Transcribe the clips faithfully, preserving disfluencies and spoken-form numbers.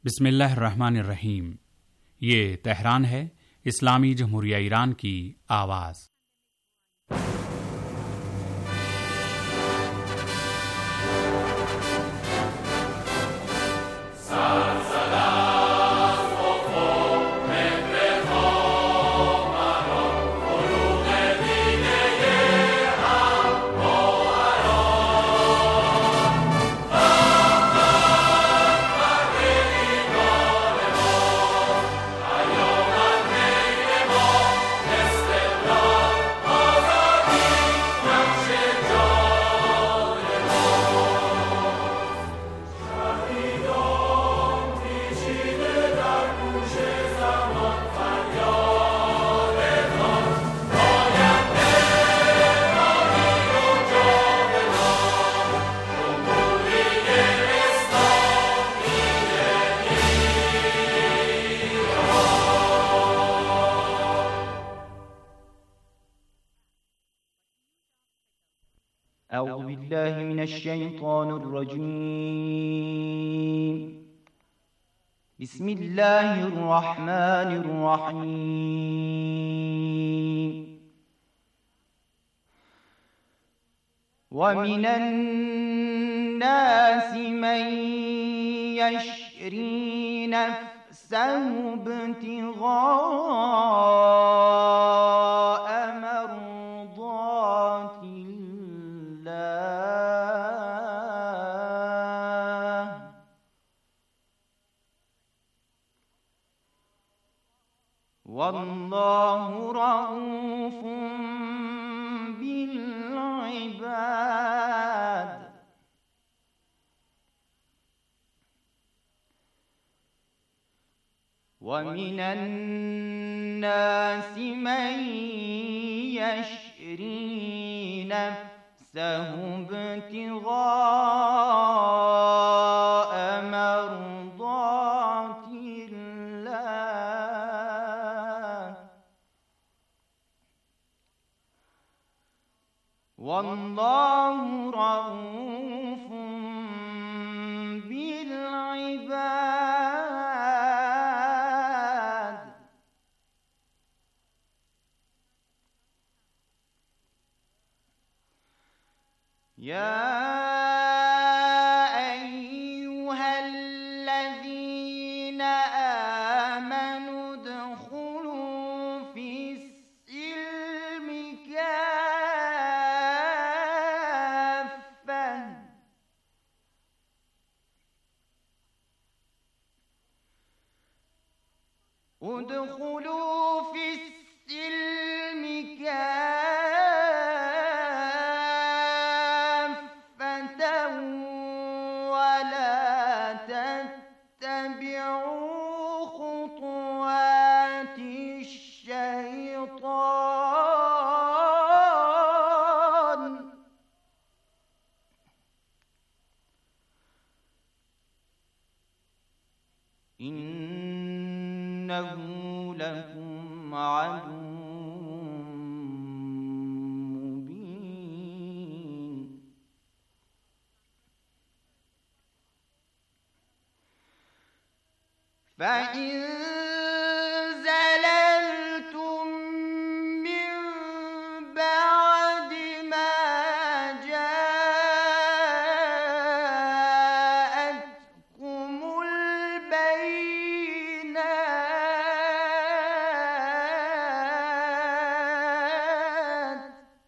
बिस्मिल्लाहिर्रहमानिर्रहीम। ये तेहरान है, इस्लामी जमहूरिया ईरान की आवाज़। أعوذ بالله من الشيطان الرجيم. بسم الله الرحمن الرحيم. ومن الناس من يشري نفسه ابتغاء مرضات الله، والله رؤوف بالعباد. ومن الناس من يشري نفسه ابتغاء مرضات الله، والله رؤوف بالعباد. يا أيها الذين آمنوا ادخلوا في السلم كافة ادخلوا في السلم كافة ولا تتبعوا خطوات الشيطان، إنه لكم عدو مبين. فإن زللتم من بعد ما جاءتكم البينات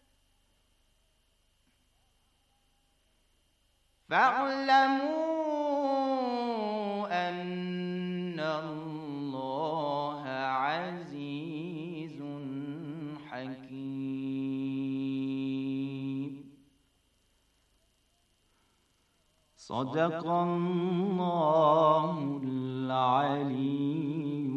فاعلموا أن الله عزيز حكيم. صدق الله العلي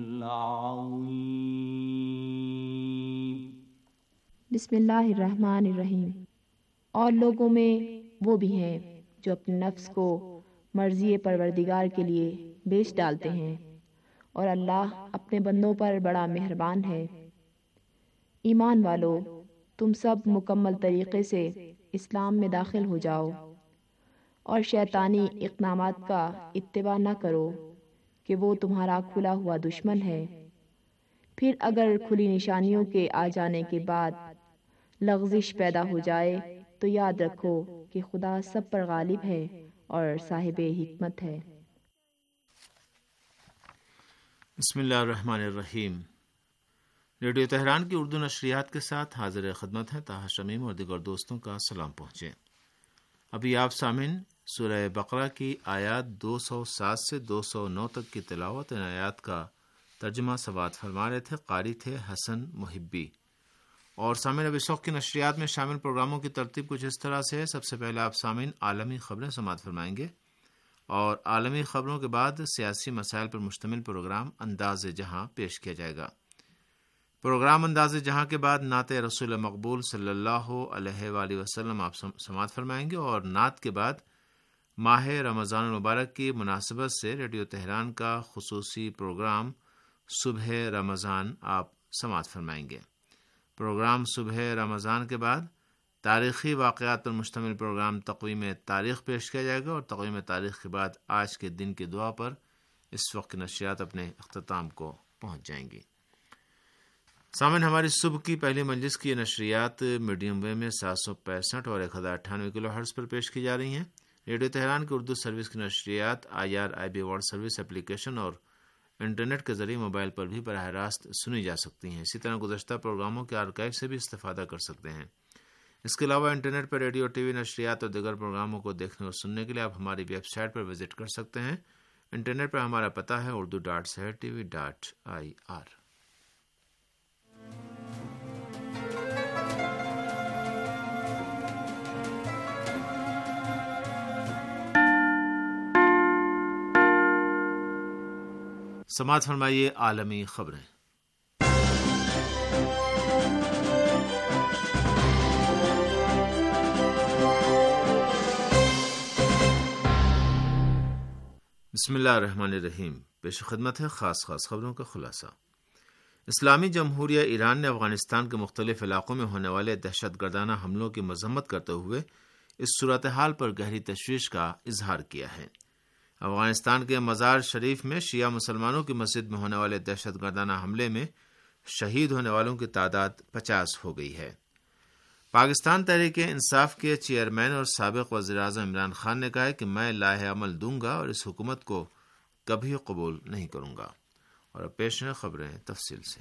العظيم. बिस्मिल्लाहिर्रहमानिर्रहीम। और लोगों में वो भी हैं जो अपने नफ्स को मर्ज़ी परवरदिगार के लिए बेच डालते हैं, और अल्लाह अपने बंदों पर बड़ा मेहरबान है। ईमान वालों, तुम सब मुकम्मल तरीक़े से इस्लाम में दाखिल हो जाओ और शैतानी इक़दामात का इत्तिबा न करो, کہ وہ تمہارا کھلا ہوا دشمن ہے۔ پھر اگر کھلی نشانیوں کے آ جانے کے بعد لغزش پیدا ہو جائے تو یاد رکھو کہ خدا سب پر غالب ہے اور صاحب حکمت ہے۔ بسم اللہ الرحمن الرحیم۔ ریڈیو تہران کی اردو نشریات کے ساتھ حاضر خدمت ہیں طاہر شمیم اور دیگر دوستوں کا سلام پہنچے۔ ابھی آپ سامعین سورہ بقرہ کی آیات دو سو سات سے دو سو نو تک کی تلاوت، ان آیات کا ترجمہ سماعت فرما رہے تھے، قاری تھے حسن محبی۔ اور سامعین اب اس وقت کی نشریات میں شامل پروگراموں کی ترتیب کچھ اس طرح سے ہے۔ سب سے پہلے آپ سامعین عالمی خبریں سماعت فرمائیں گے، اور عالمی خبروں کے بعد سیاسی مسائل پر مشتمل پروگرام انداز جہاں پیش کیا جائے گا۔ پروگرام انداز جہاں کے بعد نعت رسول مقبول صلی اللہ علیہ وآلہ وسلم آپ سماعت فرمائیں گے، اور نعت کے بعد ماہ رمضان المبارک کی مناسبت سے ریڈیو تہران کا خصوصی پروگرام صبح رمضان آپ سماعت فرمائیں گے۔ پروگرام صبح رمضان کے بعد تاریخی واقعات پر مشتمل پروگرام تقویم تاریخ پیش کیا جائے گا، اور تقویم تاریخ کے بعد آج کے دن کی دعا پر اس وقت کی نشریات اپنے اختتام کو پہنچ جائیں گی۔ سامعین ہماری صبح کی پہلی مجلس کی نشریات میڈیم ویو میں سات سو پینسٹھ اور ایک ہزار اٹھانوے کلو ہرٹز پر پیش کی جا رہی ہیں۔ ریڈیو تہران کی اردو سروس کی نشریات I R I B world service application اور انٹرنیٹ کے ذریعے موبائل پر بھی براہ راست سنی جا سکتی ہیں۔ اسی طرح گزشتہ پروگراموں کے آرکائیو سے بھی استفادہ کر سکتے ہیں۔ اس کے علاوہ انٹرنیٹ پر ریڈیو ٹی وی نشریات اور دیگر پروگراموں کو دیکھنے اور سننے کے لیے آپ ہماری ویب سائٹ پر وزٹ کر سکتے ہیں۔ انٹرنیٹ پر ہمارا پتہ ہے Urdu dot Sahar T V dot I R. سماعت فرمائیے عالمی خبریں۔ بسم اللہ الرحمن الرحیم۔ پیش خدمت ہے خاص خاص خبروں کا خلاصہ۔ اسلامی جمہوریہ ایران نے افغانستان کے مختلف علاقوں میں ہونے والے دہشت گردانہ حملوں کی مذمت کرتے ہوئے اس صورتحال پر گہری تشویش کا اظہار کیا ہے۔ افغانستان کے مزار شریف میں شیعہ مسلمانوں کی مسجد میں ہونے والے دہشت گردانہ حملے میں شہید ہونے والوں کی تعداد پچاس ہو گئی ہے۔ پاکستان تحریک انصاف کے چیئرمین اور سابق وزیر اعظم عمران خان نے کہا ہے کہ میں لائحہ عمل دوں گا اور اس حکومت کو کبھی قبول نہیں کروں گا۔ اور اب پیش ہیں خبریں تفصیل سے۔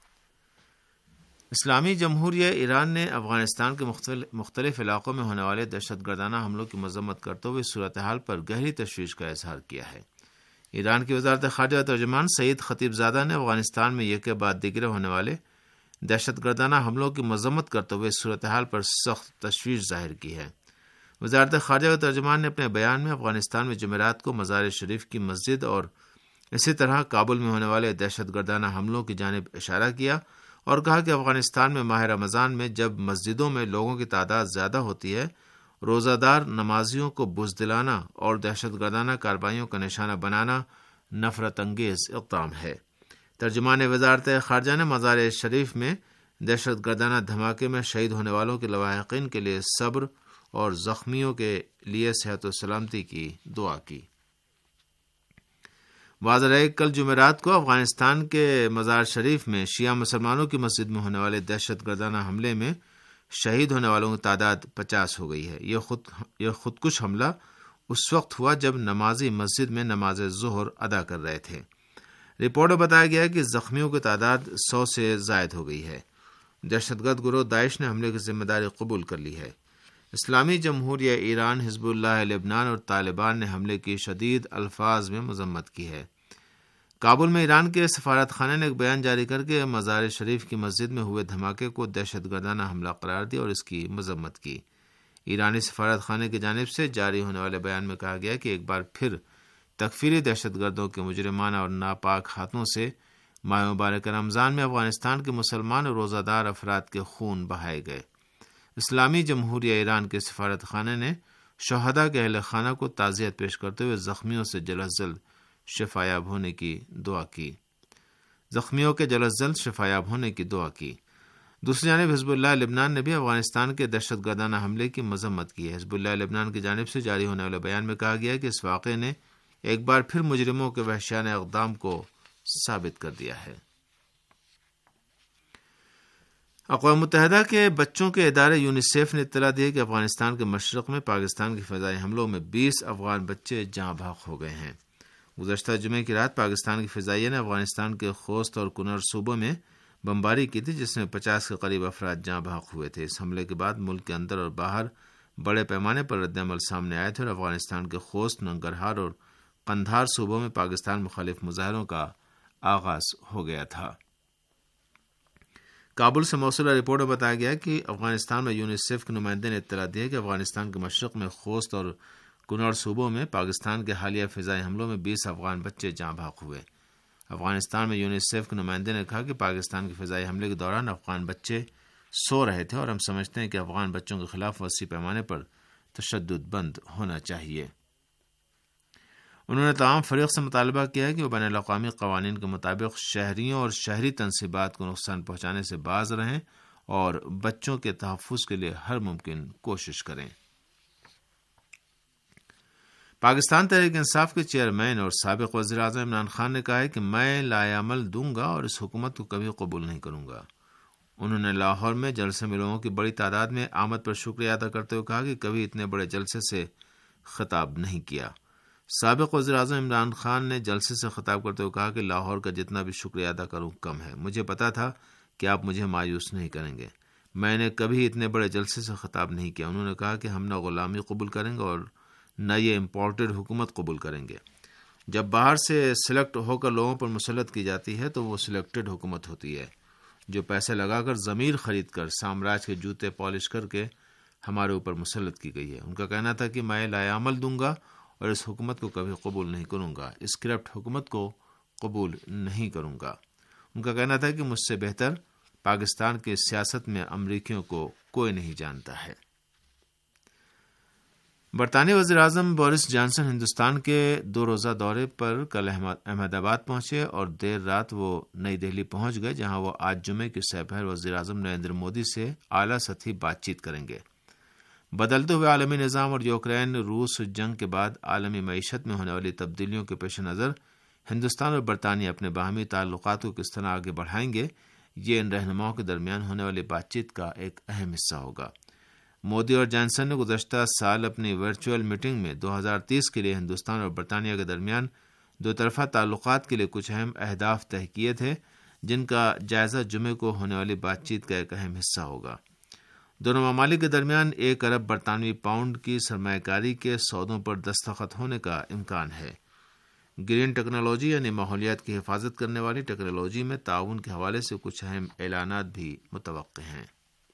اسلامی جمہوریہ ایران نے افغانستان کے مختلف علاقوں میں ہونے والے دہشت گردانہ حملوں کی مذمت کرتے ہوئے صورتحال پر گہری تشویش کا اظہار کیا ہے۔ ایران کی وزارت خارجہ ترجمان سعید خطیب زادہ نے افغانستان میں یک بعد دیگر ہونے والے دہشت گردانہ حملوں کی مذمت کرتے ہوئے صورتحال پر سخت تشویش ظاہر کی ہے۔ وزارت خارجہ کے ترجمان نے اپنے بیان میں افغانستان میں جمعرات کو مزار شریف کی مسجد اور اسی طرح کابل میں ہونے والے دہشت گردانہ حملوں کی جانب اشارہ کیا اور کہا کہ افغانستان میں ماہ رمضان میں جب مسجدوں میں لوگوں کی تعداد زیادہ ہوتی ہے، روزہ دار نمازیوں کو بزدلانہ اور دہشت گردانہ کارروائیوں کا نشانہ بنانا نفرت انگیز اقدام ہے۔ ترجمان وزارت خارجہ نے مزار شریف میں دہشت گردانہ دھماکے میں شہید ہونے والوں کے لواحقین کے لیے صبر اور زخمیوں کے لیے صحت و سلامتی کی دعا کی۔ واضح رہے کل جمعرات کو افغانستان کے مزار شریف میں شیعہ مسلمانوں کی مسجد میں ہونے والے دہشت گردانہ حملے میں شہید ہونے والوں کی تعداد پچاس ہو گئی ہے۔ یہ خود یہ خودکش حملہ اس وقت ہوا جب نمازی مسجد میں نماز ظہر ادا کر رہے تھے۔ رپورٹ میں بتایا گیا کہ زخمیوں کی تعداد سو سے زائد ہو گئی ہے۔ دہشت گرد گروہ داعش نے حملے کی ذمہ داری قبول کر لی ہے۔ اسلامی جمہوریہ ایران، حزب اللہ لبنان اور طالبان نے حملے کی شدید الفاظ میں مذمت کی ہے۔ کابل میں ایران کے سفارت خانے نے ایک بیان جاری کر کے مزار شریف کی مسجد میں ہوئے دھماکے کو دہشت گردانہ حملہ قرار دیا اور اس کی مذمت کی۔ ایرانی سفارت خانے کی جانب سے جاری ہونے والے بیان میں کہا گیا کہ ایک بار پھر تکفیری دہشت گردوں کے مجرمانہ اور ناپاک ہاتھوں سے ماہ مبارک رمضان میں افغانستان کے مسلمان اور روزہ دار افراد کے خون بہائے گئے۔ اسلامی جمہوریہ ایران کے سفارت خانے نے شہداء کے اہل خانہ کو تعزیت پیش کرتے ہوئے زخمیوں سے جلد از جلد شفایاب ہونے کی دعا کی زخمیوں کے جلد از جلد شفایاب ہونے کی دعا کی دوسری جانب حزب اللہ لبنان نے بھی افغانستان کے دہشت گردانہ حملے کی مذمت کی ہے۔ حزب اللہ لبنان کی جانب سے جاری ہونے والے بیان میں کہا گیا کہ اس واقعے نے ایک بار پھر مجرموں کے وحشیانہ اقدام کو ثابت کر دیا ہے۔ اقوام متحدہ کے بچوں کے ادارے یونیسیف نے اطلاع دی ہے کہ افغانستان کے مشرق میں پاکستان کے فضائی حملوں میں بیس افغان بچے جاں بحق ہو گئے ہیں۔ گزشتہ جمعے کی رات پاکستان کی فضائیہ نے افغانستان کے خوست اور کنر صوبوں میں بمباری کی تھی، جس میں پچاس کے قریب افراد جاں بحق ہوئے تھے۔ اس حملے کے بعد ملک کے اندر اور باہر بڑے پیمانے پر رد عمل سامنے آئے تھے اور افغانستان کے خوست، ننگرہار اور قندھار صوبوں میں پاکستان مخالف مظاہروں کا آغاز ہو گیا تھا۔ کابل سے موصولہ رپورٹ میں بتایا گیا کہ افغانستان میں یونیسیف کے نمائندے نے اطلاع دی ہے کہ افغانستان کے مشرق میں خوست اور کنڑ صوبوں میں پاکستان کے حالیہ فضائی حملوں میں بیس افغان بچے جاں بحق ہوئے۔ افغانستان میں یونیسیف کے نمائندے نے کہا کہ پاکستان کے فضائی حملے کے دوران افغان بچے سو رہے تھے اور ہم سمجھتے ہیں کہ افغان بچوں کے خلاف وسیع پیمانے پر تشدد بند ہونا چاہیے۔ انہوں نے تمام فریق سے مطالبہ کیا ہے کہ وہ بین الاقوامی قوانین کے مطابق شہریوں اور شہری تنصیبات کو نقصان پہنچانے سے باز رہیں اور بچوں کے تحفظ کے لیے ہر ممکن کوشش کریں۔ پاکستان تحریک انصاف کے چیئرمین اور سابق وزیر اعظم عمران خان نے کہا ہے کہ میں لائعمل دوں گا اور اس حکومت کو کبھی قبول نہیں کروں گا۔ انہوں نے لاہور میں جلسے میں لوگوں کی بڑی تعداد میں آمد پر شکریہ ادا کرتے ہوئے کہا کہ کبھی اتنے بڑے جلسے سے خطاب نہیں کیا۔ سابق وزیر اعظم عمران خان نے جلسے سے خطاب کرتے ہوئے کہا کہ لاہور کا جتنا بھی شکریہ ادا کروں کم ہے۔ مجھے پتا تھا کہ آپ مجھے مایوس نہیں کریں گے۔ میں نے کبھی اتنے بڑے جلسے سے خطاب نہیں کیا۔ انہوں نے کہا کہ ہم نہ غلامی قبول کریں گے اور نہ یہ امپورٹڈ حکومت قبول کریں گے۔ جب باہر سے سلیکٹ ہو کر لوگوں پر مسلط کی جاتی ہے تو وہ سلیکٹڈ حکومت ہوتی ہے، جو پیسے لگا کر ضمیر خرید کر سامراج کے جوتے پالش کر کے ہمارے اوپر مسلط کی گئی ہے۔ ان کا کہنا تھا کہ میں لائعمل دوں گا اور اس حکومت کو کبھی قبول نہیں کروں گا، اس کرپٹ حکومت کو قبول نہیں کروں گا۔ ان کا کہنا تھا کہ مجھ سے بہتر پاکستان کی سیاست میں امریکیوں کو کوئی نہیں جانتا ہے۔ برطانوی وزیر اعظم بورس جانسن ہندوستان کے دو روزہ دورے پر کل احمد آباد پہنچے اور دیر رات وہ نئی دہلی پہنچ گئے، جہاں وہ آج جمعے کی سپہر وزیر اعظم نریندر مودی سے اعلیٰ سطحی بات چیت کریں گے۔ بدلتے ہوئے عالمی نظام اور یوکرین روس جنگ کے بعد عالمی معیشت میں ہونے والی تبدیلیوں کے پیش نظر ہندوستان اور برطانیہ اپنے باہمی تعلقات کو کس طرح آگے بڑھائیں گے، یہ ان رہنماؤں کے درمیان ہونے والی بات چیت کا ایک اہم حصہ ہوگا۔ مودی اور جانسن نے گزشتہ سال اپنی ورچوئل میٹنگ میں دو ہزار تیس کے لیے ہندوستان اور برطانیہ کے درمیان دو طرفہ تعلقات کے لیے کچھ اہم اہداف طے کیے تھے، جن کا جائزہ جمعے کو ہونے والی بات چیت کا ایک اہم حصہ ہوگا۔ دونوں ممالک کے درمیان ایک ارب برطانوی پاؤنڈ کی سرمایہ کاری کے سودوں پر دستخط ہونے کا امکان ہے۔ گرین ٹیکنالوجی یعنی ماحولیات کی حفاظت کرنے والی ٹیکنالوجی میں تعاون کے حوالے سے کچھ اہم اعلانات بھی متوقع ہیں۔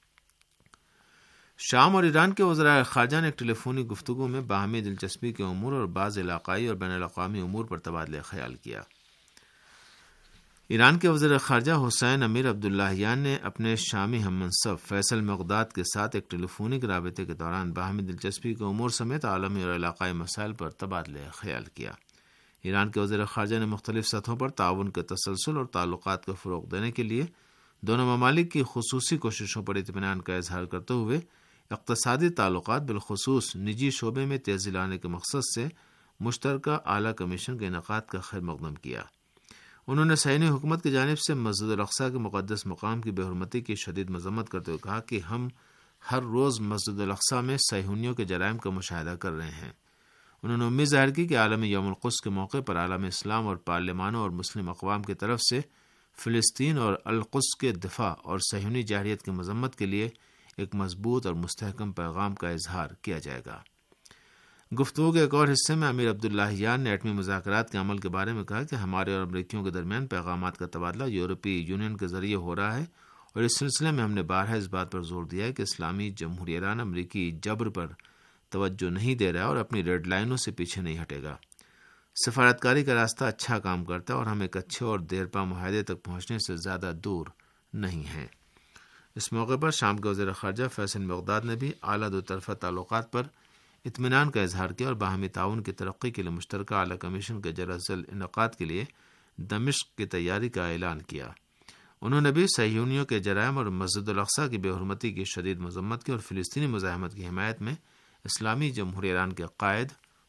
شام اور ایران کے وزراء خارجہ نے ایک ٹیلی فونی گفتگو میں باہمی دلچسپی کے امور اور بعض علاقائی اور بین الاقوامی امور پر تبادلہ خیال کیا۔ ایران کے وزیر خارجہ حسین امیر عبداللہیان نے اپنے شامی ہم منصب فیصل مقداد کے ساتھ ایک ٹیلی فونک رابطے کے دوران باہمی دلچسپی کے امور سمیت عالمی اور علاقائی مسائل پر تبادلہ خیال کیا۔ ایران کے وزیر خارجہ نے مختلف سطحوں پر تعاون کے تسلسل اور تعلقات کو فروغ دینے کے لیے دونوں ممالک کی خصوصی کوششوں پر اطمینان کا اظہار کرتے ہوئے اقتصادی تعلقات بالخصوص نجی شعبے میں تیزی لانے کے مقصد سے مشترکہ اعلیٰ کمیشن کے انعقاد کا خیر مقدم کیا۔ انہوں نے صہیونی حکومت کی جانب سے مسجد الاقصیٰ کے مقدس مقام کی بے حرمتی کی شدید مذمت کرتے ہوئے کہا کہ ہم ہر روز مسجد الاقصیٰ میں صہیونیوں کے جرائم کا مشاہدہ کر رہے ہیں۔ انہوں نے امید ظاہر کی کہ عالمی یوم القدس کے موقع پر عالم اسلام اور پارلیمانوں اور مسلم اقوام کی طرف سے فلسطین اور القدس کے دفاع اور صہیونی جارحیت کی مذمت کے لیے ایک مضبوط اور مستحکم پیغام کا اظہار کیا جائے گا۔ گفتگو کے ایک اور حصے میں امیر عبداللہیان نے ایٹمی مذاکرات کے عمل کے بارے میں کہا کہ ہمارے اور امریکیوں کے درمیان پیغامات کا تبادلہ یورپی یونین کے ذریعے ہو رہا ہے اور اس سلسلے میں ہم نے بارہا اس بات پر زور دیا ہے کہ اسلامی جمہوریہ ایران امریکی جبر پر توجہ نہیں دے رہا اور اپنی ریڈ لائنوں سے پیچھے نہیں ہٹے گا۔ سفارتکاری کا راستہ اچھا کام کرتا ہے اور ہم ایک اچھے اور دیرپا معاہدے تک پہنچنے سے زیادہ دور نہیں ہیں۔ اس موقع پر شام کے وزیر خارجہ فیصل مقداد نے بھی اعلیٰ دو طرفہ تعلقات پر اطمینان کا اظہار کیا اور باہمی تعاون کی ترقی کے لیے مشترکہ اعلیٰ کمیشن کے جلد از جلد انعقاد کے لیے دمشق کی تیاری کا اعلان کیا۔ انہوں نے بھی صہیونیوں کے جرائم اور مسجد الاقصیٰ کی بے حرمتی کی شدید مذمت کی اور فلسطینی مزاحمت کی حمایت میں اسلامی جمہوریہ ایران کے قائد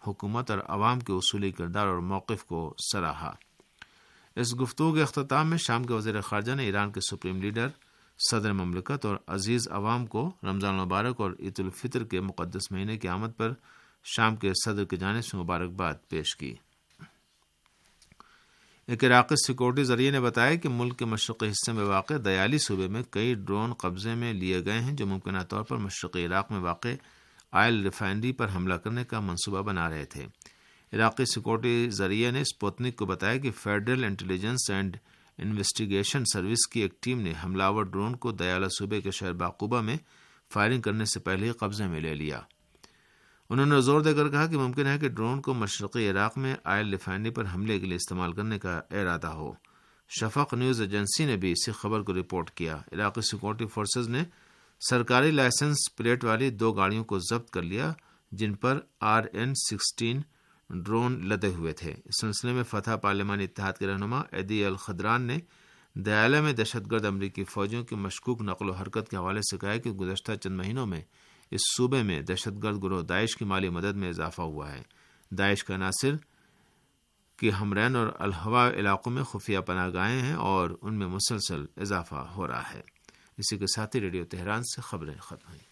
حکومت اور عوام کے اصولی کردار اور موقف کو سراہا۔ اس گفتگو کے اختتام میں شام کے وزیر خارجہ نے ایران کے سپریم لیڈر، صدر مملکت اور عزیز عوام کو رمضان المبارک اور عید الفطر کے مقدس مہینے کی آمد پر شام کے صدر کی جانب سے مبارکباد پیش کی۔ ایک عراقی سیکورٹی ذریعے نے بتایا کہ ملک کے مشرقی حصے میں واقع دیالی صوبے میں کئی ڈرون قبضے میں لیے گئے ہیں جو ممکنہ طور پر مشرقی عراق میں واقع آئل ریفائنری پر حملہ کرنے کا منصوبہ بنا رہے تھے۔ عراقی سیکورٹی ذریعے نے اسپوتنک کو بتایا کہ federal intelligence and investigation service کی ایک ٹیم نے حملہ آور ڈرون کو دیالہ صوبے کے شہر باقوبہ میں فائرنگ کرنے سے پہلے ہی قبضے میں لے لیا۔ انہوں نے زور دے کر کہا کہ ممکن ہے کہ ڈرون کو مشرقی عراق میں آئل ریفائنری پر حملے کے لیے استعمال کرنے کا ارادہ ہو۔ شفق نیوز ایجنسی نے بھی اسی خبر کو رپورٹ کیا۔ عراقی سیکورٹی فورسز نے سرکاری لائسنس پلیٹ والی دو گاڑیوں کو ضبط کر لیا جن پر آر این سکسٹین ڈرون لدے ہوئے تھے۔ اس سلسلے میں فتح پارلیمانی اتحاد کے رہنما ایدی الخدران نے دیالہ میں دہشت گرد امریکی فوجیوں کی مشکوک نقل و حرکت کے حوالے سے کہا کہ گزشتہ چند مہینوں میں اس صوبے میں دہشت گرد گروہ داعش کی مالی مدد میں اضافہ ہوا ہے۔ داعش کا عناصر کی ہمرین اور الہوا علاقوں میں خفیہ پناہ گاہیں ہیں اور ان میں مسلسل اضافہ ہو رہا ہے۔ اسی کے ساتھ ہی ریڈیو تہران سے خبریں ختم ہوئیں۔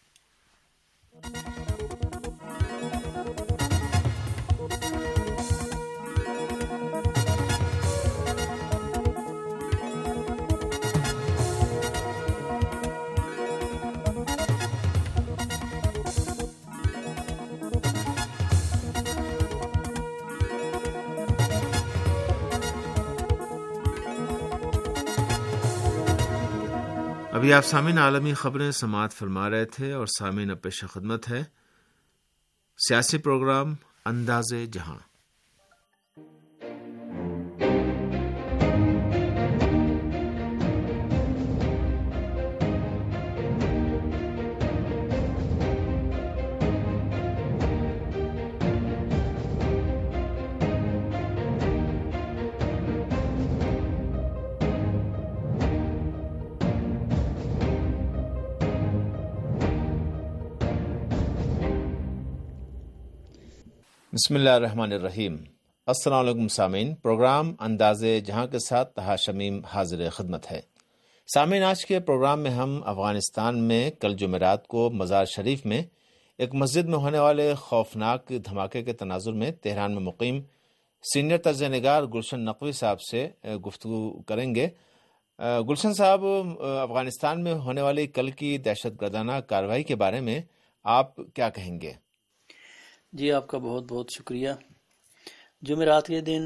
ابھی آپ سامعین عالمی خبریں سماعت فرما رہے تھے اور سامعین اب پیش خدمت ہے سیاسی پروگرام انداز جہاں۔ بسم اللہ الرحمن الرحیم۔ السلام علیکم سامعین، پروگرام انداز جہاں کے ساتھ طہا شمیم حاضر خدمت ہے۔ سامعین، آج کے پروگرام میں ہم افغانستان میں کل جمعرات کو مزار شریف میں ایک مسجد میں ہونے والے خوفناک دھماکے کے تناظر میں تہران میں مقیم سینئر طرز نگار گلشن نقوی صاحب سے گفتگو کریں گے۔ گلشن صاحب، افغانستان میں ہونے والی کل کی دہشت گردانہ کارروائی کے بارے میں آپ کیا کہیں گے؟ جی، آپ کا بہت بہت شکریہ۔ جمعرات کے دن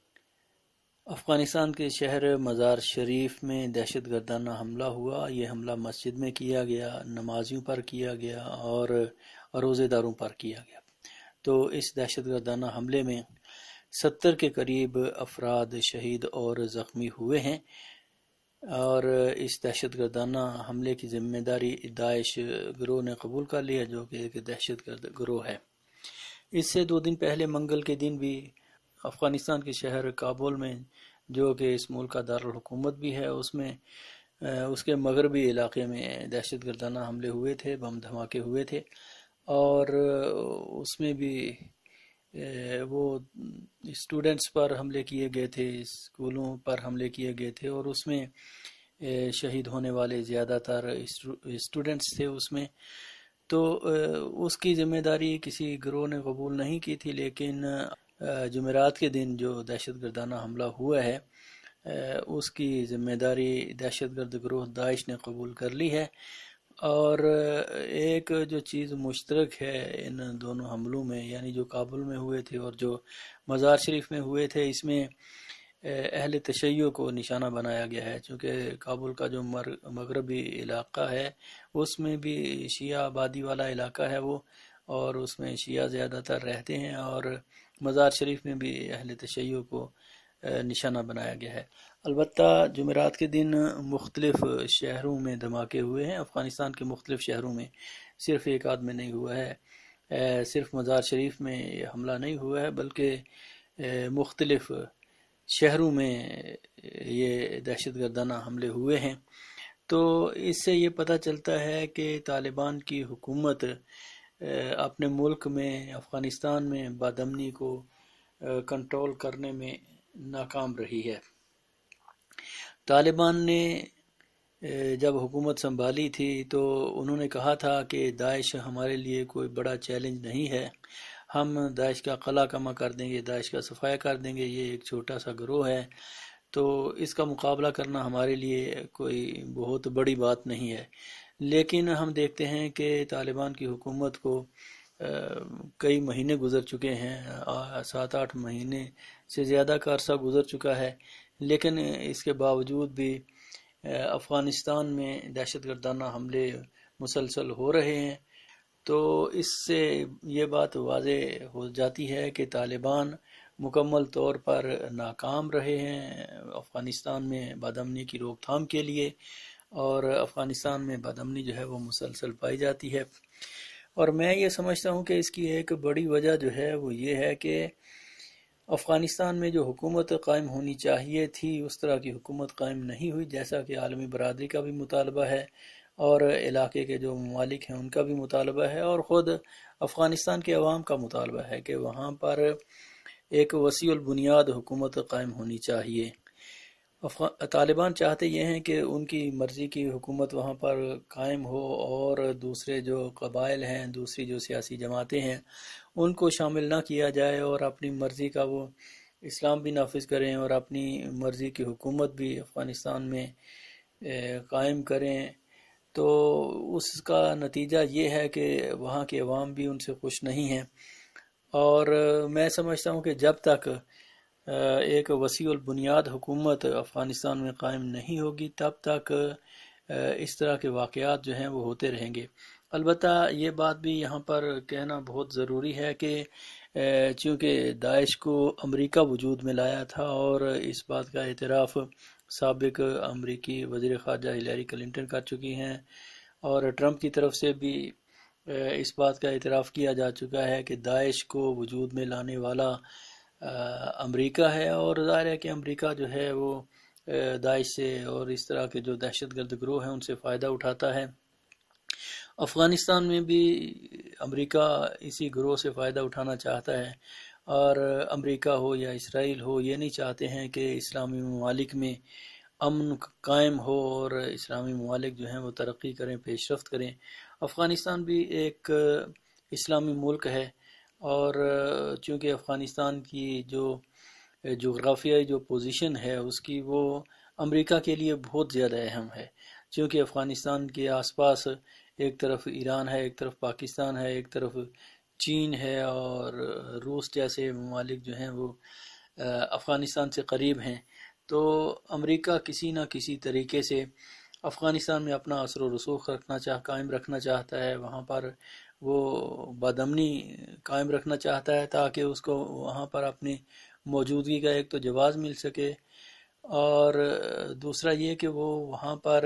افغانستان کے شہر مزار شریف میں دہشت گردانہ حملہ ہوا۔ یہ حملہ مسجد میں کیا گیا، نمازیوں پر کیا گیا اور روزے داروں پر کیا گیا۔ تو اس دہشت گردانہ حملے میں ستر کے قریب افراد شہید اور زخمی ہوئے ہیں، اور اس دہشت گردانہ حملے کی ذمہ داری داعش گروہ نے قبول کر لیا، جو کہ ایک دہشت گرد گروہ ہے۔ اس سے دو دن پہلے منگل کے دن بھی افغانستان کے شہر کابل میں، جو کہ اس ملک کا دارالحکومت بھی ہے، اس میں اس کے مغربی علاقے میں دہشت گردانہ حملے ہوئے تھے، بم دھماکے ہوئے تھے، اور اس میں بھی وہ اسٹوڈنٹس پر حملے کیے گئے تھے، اسکولوں پر حملے کیے گئے تھے، اور اس میں شہید ہونے والے زیادہ تر اسٹوڈنٹس تھے اس میں۔ تو اس کی ذمہ داری کسی گروہ نے قبول نہیں کی تھی، لیکن جمعرات کے دن جو دہشت گردانہ حملہ ہوا ہے اس کی ذمہ داری دہشت گرد گروہ داعش نے قبول کر لی ہے۔ اور ایک جو چیز مشترک ہے ان دونوں حملوں میں، یعنی جو کابل میں ہوئے تھے اور جو مزار شریف میں ہوئے تھے، اس میں اہل تشیع کو نشانہ بنایا گیا ہے، چونکہ کابل کا جو مغربی علاقہ ہے اس میں بھی شیعہ آبادی والا علاقہ ہے وہ، اور اس میں شیعہ زیادہ تر رہتے ہیں، اور مزار شریف میں بھی اہل تشیع کو نشانہ بنایا گیا ہے۔ البتہ جمعرات کے دن مختلف شہروں میں دھماکے ہوئے ہیں، افغانستان کے مختلف شہروں میں، صرف ایک آدھ میں نہیں ہوا ہے، صرف مزار شریف میں یہ حملہ نہیں ہوا ہے، بلکہ مختلف شہروں میں یہ دہشت گردانہ حملے ہوئے ہیں۔ تو اس سے یہ پتہ چلتا ہے کہ طالبان کی حکومت اپنے ملک میں افغانستان میں بدامنی کو کنٹرول کرنے میں ناکام رہی ہے۔ طالبان نے جب حکومت سنبھالی تھی تو انہوں نے کہا تھا کہ داعش ہمارے لیے کوئی بڑا چیلنج نہیں ہے، ہم داعش کا قلع کما کر دیں گے، داعش کا صفایا کر دیں گے، یہ ایک چھوٹا سا گروہ ہے، تو اس کا مقابلہ کرنا ہمارے لیے کوئی بہت بڑی بات نہیں ہے۔ لیکن ہم دیکھتے ہیں کہ طالبان کی حکومت کو کئی مہینے گزر چکے ہیں، سات آٹھ مہینے سے زیادہ کا عرصہ گزر چکا ہے، لیکن اس کے باوجود بھی افغانستان میں دہشت گردانہ حملے مسلسل ہو رہے ہیں۔ تو اس سے یہ بات واضح ہو جاتی ہے کہ طالبان مکمل طور پر ناکام رہے ہیں افغانستان میں بدامنی کی روک تھام کے لیے، اور افغانستان میں بدامنی جو ہے وہ مسلسل پائی جاتی ہے۔ اور میں یہ سمجھتا ہوں کہ اس کی ایک بڑی وجہ جو ہے وہ یہ ہے کہ افغانستان میں جو حکومت قائم ہونی چاہیے تھی اس طرح کی حکومت قائم نہیں ہوئی، جیسا کہ عالمی برادری کا بھی مطالبہ ہے اور علاقے کے جو ممالک ہیں ان کا بھی مطالبہ ہے، اور خود افغانستان کے عوام کا مطالبہ ہے کہ وہاں پر ایک وسیع البنیاد حکومت قائم ہونی چاہیے۔ طالبان چاہتے یہ ہیں کہ ان کی مرضی کی حکومت وہاں پر قائم ہو، اور دوسرے جو قبائل ہیں، دوسری جو سیاسی جماعتیں ہیں ان کو شامل نہ کیا جائے، اور اپنی مرضی کا وہ اسلام بھی نافذ کریں اور اپنی مرضی کی حکومت بھی افغانستان میں قائم کریں۔ تو اس کا نتیجہ یہ ہے کہ وہاں کے عوام بھی ان سے خوش نہیں ہیں، اور میں سمجھتا ہوں کہ جب تک ایک وسیع البنیاد حکومت افغانستان میں قائم نہیں ہوگی تب تک اس طرح کے واقعات جو ہیں وہ ہوتے رہیں گے۔ البتہ یہ بات بھی یہاں پر کہنا بہت ضروری ہے کہ چونکہ داعش کو امریکہ وجود میں لایا تھا، اور اس بات کا اعتراف سابق امریکی وزیر خارجہ ہلیری کلنٹن کر چکی ہیں، اور ٹرمپ کی طرف سے بھی اس بات کا اعتراف کیا جا چکا ہے کہ داعش کو وجود میں لانے والا امریکہ ہے، اور ظاہر ہے کہ امریکہ جو ہے وہ داعش سے اور اس طرح کے جو دہشت گرد گروہ ہیں ان سے فائدہ اٹھاتا ہے۔ افغانستان میں بھی امریکہ اسی گروہ سے فائدہ اٹھانا چاہتا ہے، اور امریکہ ہو یا اسرائیل ہو یہ نہیں چاہتے ہیں کہ اسلامی ممالک میں امن قائم ہو اور اسلامی ممالک جو ہیں وہ ترقی کریں، پیش رفت کریں۔ افغانستان بھی ایک اسلامی ملک ہے، اور چونکہ افغانستان کی جو جغرافیائی جو پوزیشن ہے اس کی وہ امریکہ کے لیے بہت زیادہ اہم ہے، چونکہ افغانستان کے آس پاس ایک طرف ایران ہے، ایک طرف پاکستان ہے، ایک طرف چین ہے، اور روس جیسے ممالک جو ہیں وہ افغانستان سے قریب ہیں۔ تو امریکہ کسی نہ کسی طریقے سے افغانستان میں اپنا اثر و رسوخ رکھنا چاہ قائم رکھنا چاہتا ہے، وہاں پر وہ بدامنی قائم رکھنا چاہتا ہے تاکہ اس کو وہاں پر اپنی موجودگی کا ایک تو جواز مل سکے، اور دوسرا یہ کہ وہ وہاں پر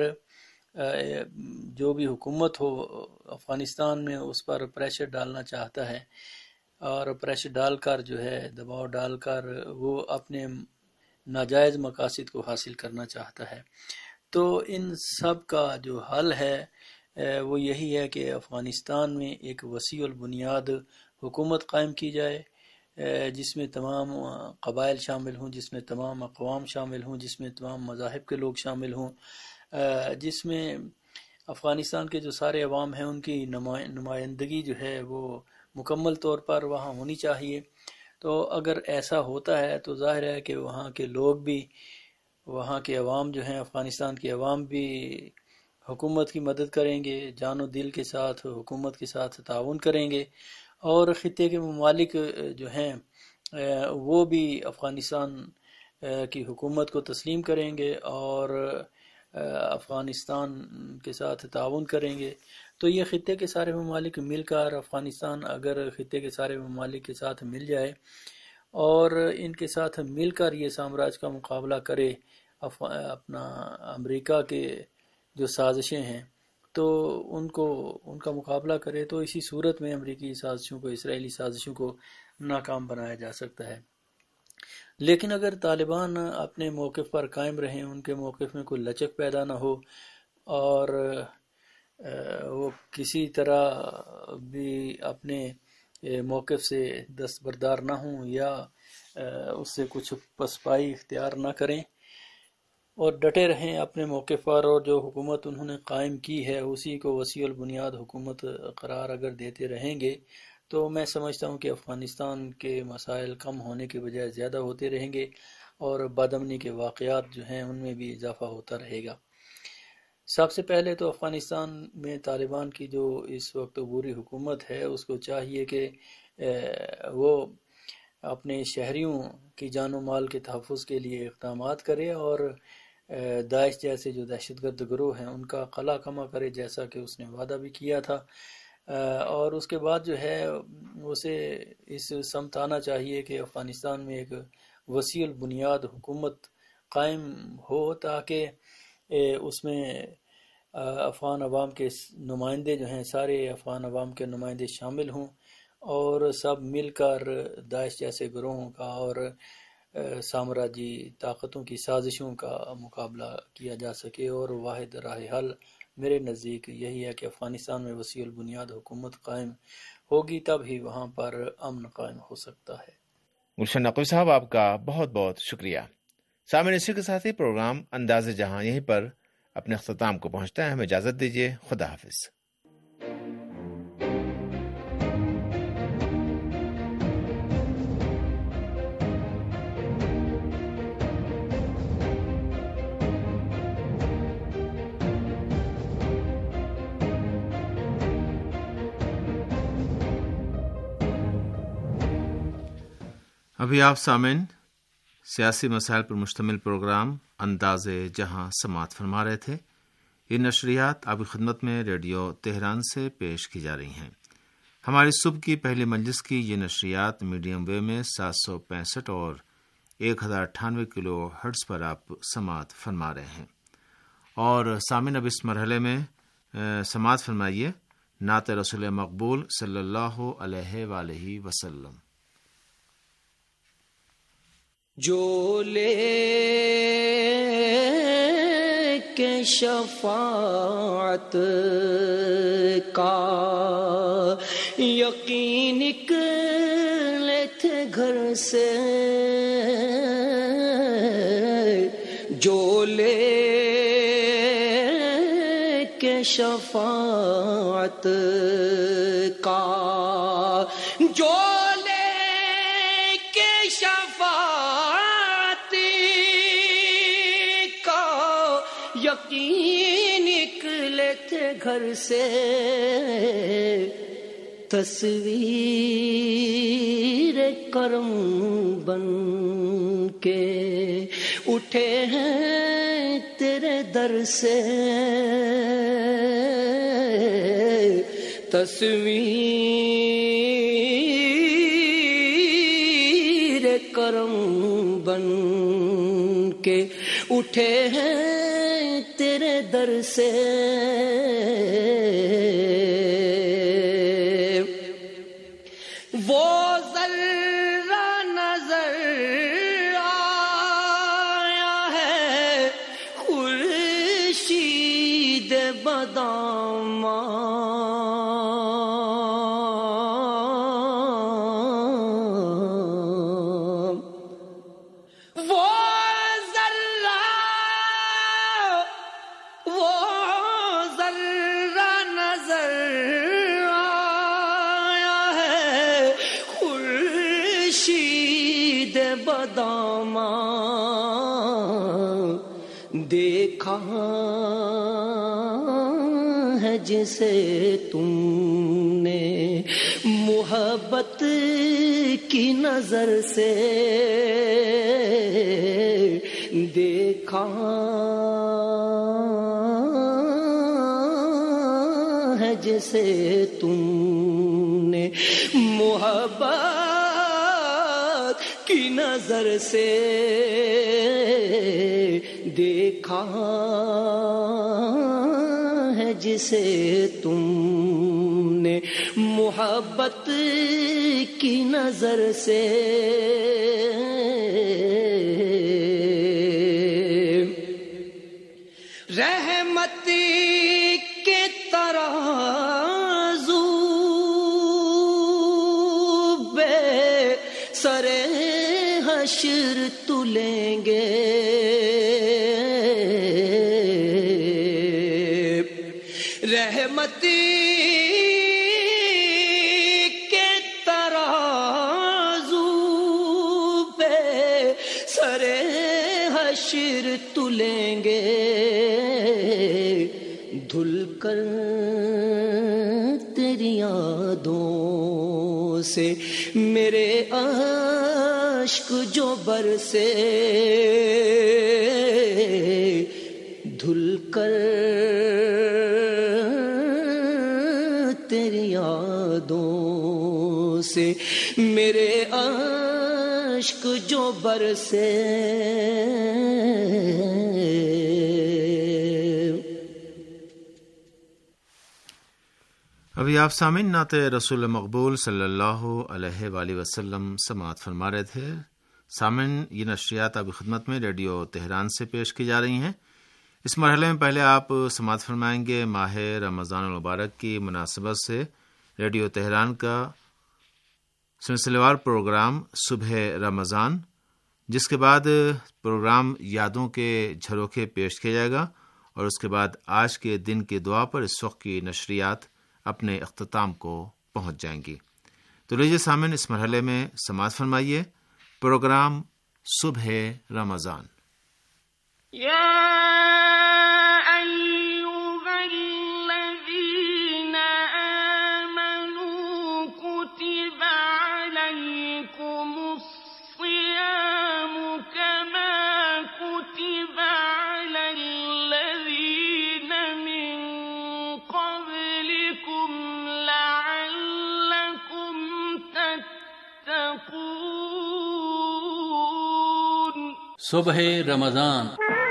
جو بھی حکومت ہو افغانستان میں اس پر پریشر ڈالنا چاہتا ہے، اور پریشر ڈال کر جو ہے دباؤ ڈال کر وہ اپنے ناجائز مقاصد کو حاصل کرنا چاہتا ہے۔ تو ان سب کا جو حل ہے وہ یہی ہے کہ افغانستان میں ایک وسیع البنیاد حکومت قائم کی جائے، جس میں تمام قبائل شامل ہوں، جس میں تمام اقوام شامل ہوں، جس میں تمام مذاہب کے لوگ شامل ہوں، جس میں افغانستان کے جو سارے عوام ہیں ان کی نمائندگی جو ہے وہ مکمل طور پر وہاں ہونی چاہیے۔ تو اگر ایسا ہوتا ہے تو ظاہر ہے کہ وہاں کے لوگ بھی، وہاں کے عوام جو ہیں، افغانستان کے عوام بھی حکومت کی مدد کریں گے، جان و دل کے ساتھ حکومت کے ساتھ تعاون کریں گے، اور خطے کے ممالک جو ہیں وہ بھی افغانستان کی حکومت کو تسلیم کریں گے اور افغانستان کے ساتھ تعاون کریں گے۔ تو یہ خطے کے سارے ممالک مل کر، افغانستان اگر خطے کے سارے ممالک کے ساتھ مل جائے اور ان کے ساتھ مل کر یہ سامراج کا مقابلہ کرے، اپنا امریکہ کے جو سازشیں ہیں تو ان کو ان کا مقابلہ کرے، تو اسی صورت میں امریکی سازشوں کو، اسرائیلی سازشوں کو ناکام بنایا جا سکتا ہے۔ لیکن اگر طالبان اپنے موقف پر قائم رہیں، ان کے موقف میں کوئی لچک پیدا نہ ہو، اور وہ کسی طرح بھی اپنے موقف سے دستبردار نہ ہوں یا اس سے کچھ پسپائی اختیار نہ کریں اور ڈٹے رہیں اپنے موقف پر، اور جو حکومت انہوں نے قائم کی ہے اسی کو وسیع البنیاد حکومت قرار اگر دیتے رہیں گے تو میں سمجھتا ہوں کہ افغانستان کے مسائل کم ہونے کے بجائے زیادہ ہوتے رہیں گے اور بدامنی کے واقعات جو ہیں ان میں بھی اضافہ ہوتا رہے گا۔ سب سے پہلے تو افغانستان میں طالبان کی جو اس وقت عبوری حکومت ہے اس کو چاہیے کہ وہ اپنے شہریوں کی جان و مال کے تحفظ کے لیے اقدامات کرے اور داعش جیسے جو دہشت گرد گروہ ہیں ان کا قلع کما کرے، جیسا کہ اس نے وعدہ بھی کیا تھا، اور اس کے بعد جو ہے اسے اس سمت آنا چاہیے کہ افغانستان میں ایک وسیع البنیاد حکومت قائم ہو تاکہ اس میں افغان عوام کے نمائندے جو ہیں سارے افغان عوام کے نمائندے شامل ہوں اور سب مل کر داعش جیسے گروہوں کا اور سامراجی طاقتوں کی سازشوں کا مقابلہ کیا جا سکے، اور واحد راہ حل میرے نزدیک یہی ہے کہ افغانستان میں وسیع البنیاد حکومت قائم ہوگی، تب ہی وہاں پر امن قائم ہو سکتا ہے۔ گلشن نقوی صاحب آپ کا بہت بہت شکریہ۔ سامعین، اسی کے ساتھ ہی پروگرام انداز جہاں یہیں پر اپنے اختتام کو پہنچتا ہے۔ ہمیں اجازت دیجیے، خدا حافظ۔ ابھی آپ سامعین سیاسی مسائل پر مشتمل پروگرام انداز جہاں سماعت فرما رہے تھے۔ یہ نشریات آپ کی خدمت میں ریڈیو تہران سے پیش کی جا رہی ہیں۔ ہماری صبح کی پہلی مجلس کی یہ نشریات میڈیم ویو میں سات سو پینسٹھ اور ایک ہزار اٹھانوے کلو ہرٹز پر آپ سماعت فرما رہے ہیں۔ اور سامعین، اب اس مرحلے میں سماعت فرمائیے نعت رسول مقبول صلی اللہ علیہ وآلہ وسلم۔ جو لے کے شفاعت کا یقین نکلے تھے گھر سے، جو لے کے شفاعت کا، جو یقین نکلے تھے گھر سے، تصویر کرم بن کے اٹھے ہیں تیرے در سے، تصویر کرم بن کے اٹھے ہیں تیرے در سے، وہ ذرہ نظر آیا ہے خورشید بداماں، دیکھا ہے جسے تم نے محبت کی نظر سے، دیکھا ہے جسے تم نے محبت کی نظر سے، دیکھا ہے جسے تم نے محبت کی نظر سے، رحمت کے طرح سرے حشر تلیں گے، رحمتی کے ترازو پہ سرے حشر تلیں گے، دھل کر تیری یادوں سے میرے اشک جو برسے، دھل کر تیری یادوں سے میرے اشک جو برسے۔ ابھی آپ سامعین نعت رسول مقبول صلی اللہ علیہ وآلہ وسلم سماعت فرما رہے تھے۔ سامعین، یہ نشریات آپ کی خدمت میں ریڈیو تہران سے پیش کی جا رہی ہیں۔ اس مرحلے میں پہلے آپ سماعت فرمائیں گے ماہ رمضان المبارک کی مناسبت سے ریڈیو تہران کا سلسلہ وار پروگرام صبح رمضان، جس کے بعد پروگرام یادوں کے جھروکے پیش کیا جائے گا، اور اس کے بعد آج کے دن کی دعا پر اس وقت کی نشریات اپنے اختتام کو پہنچ جائیں گی۔ تو لیجیے سامعین، اس مرحلے میں سماعت فرمائیے پروگرام صبح رمضان۔ صبح رمضان۔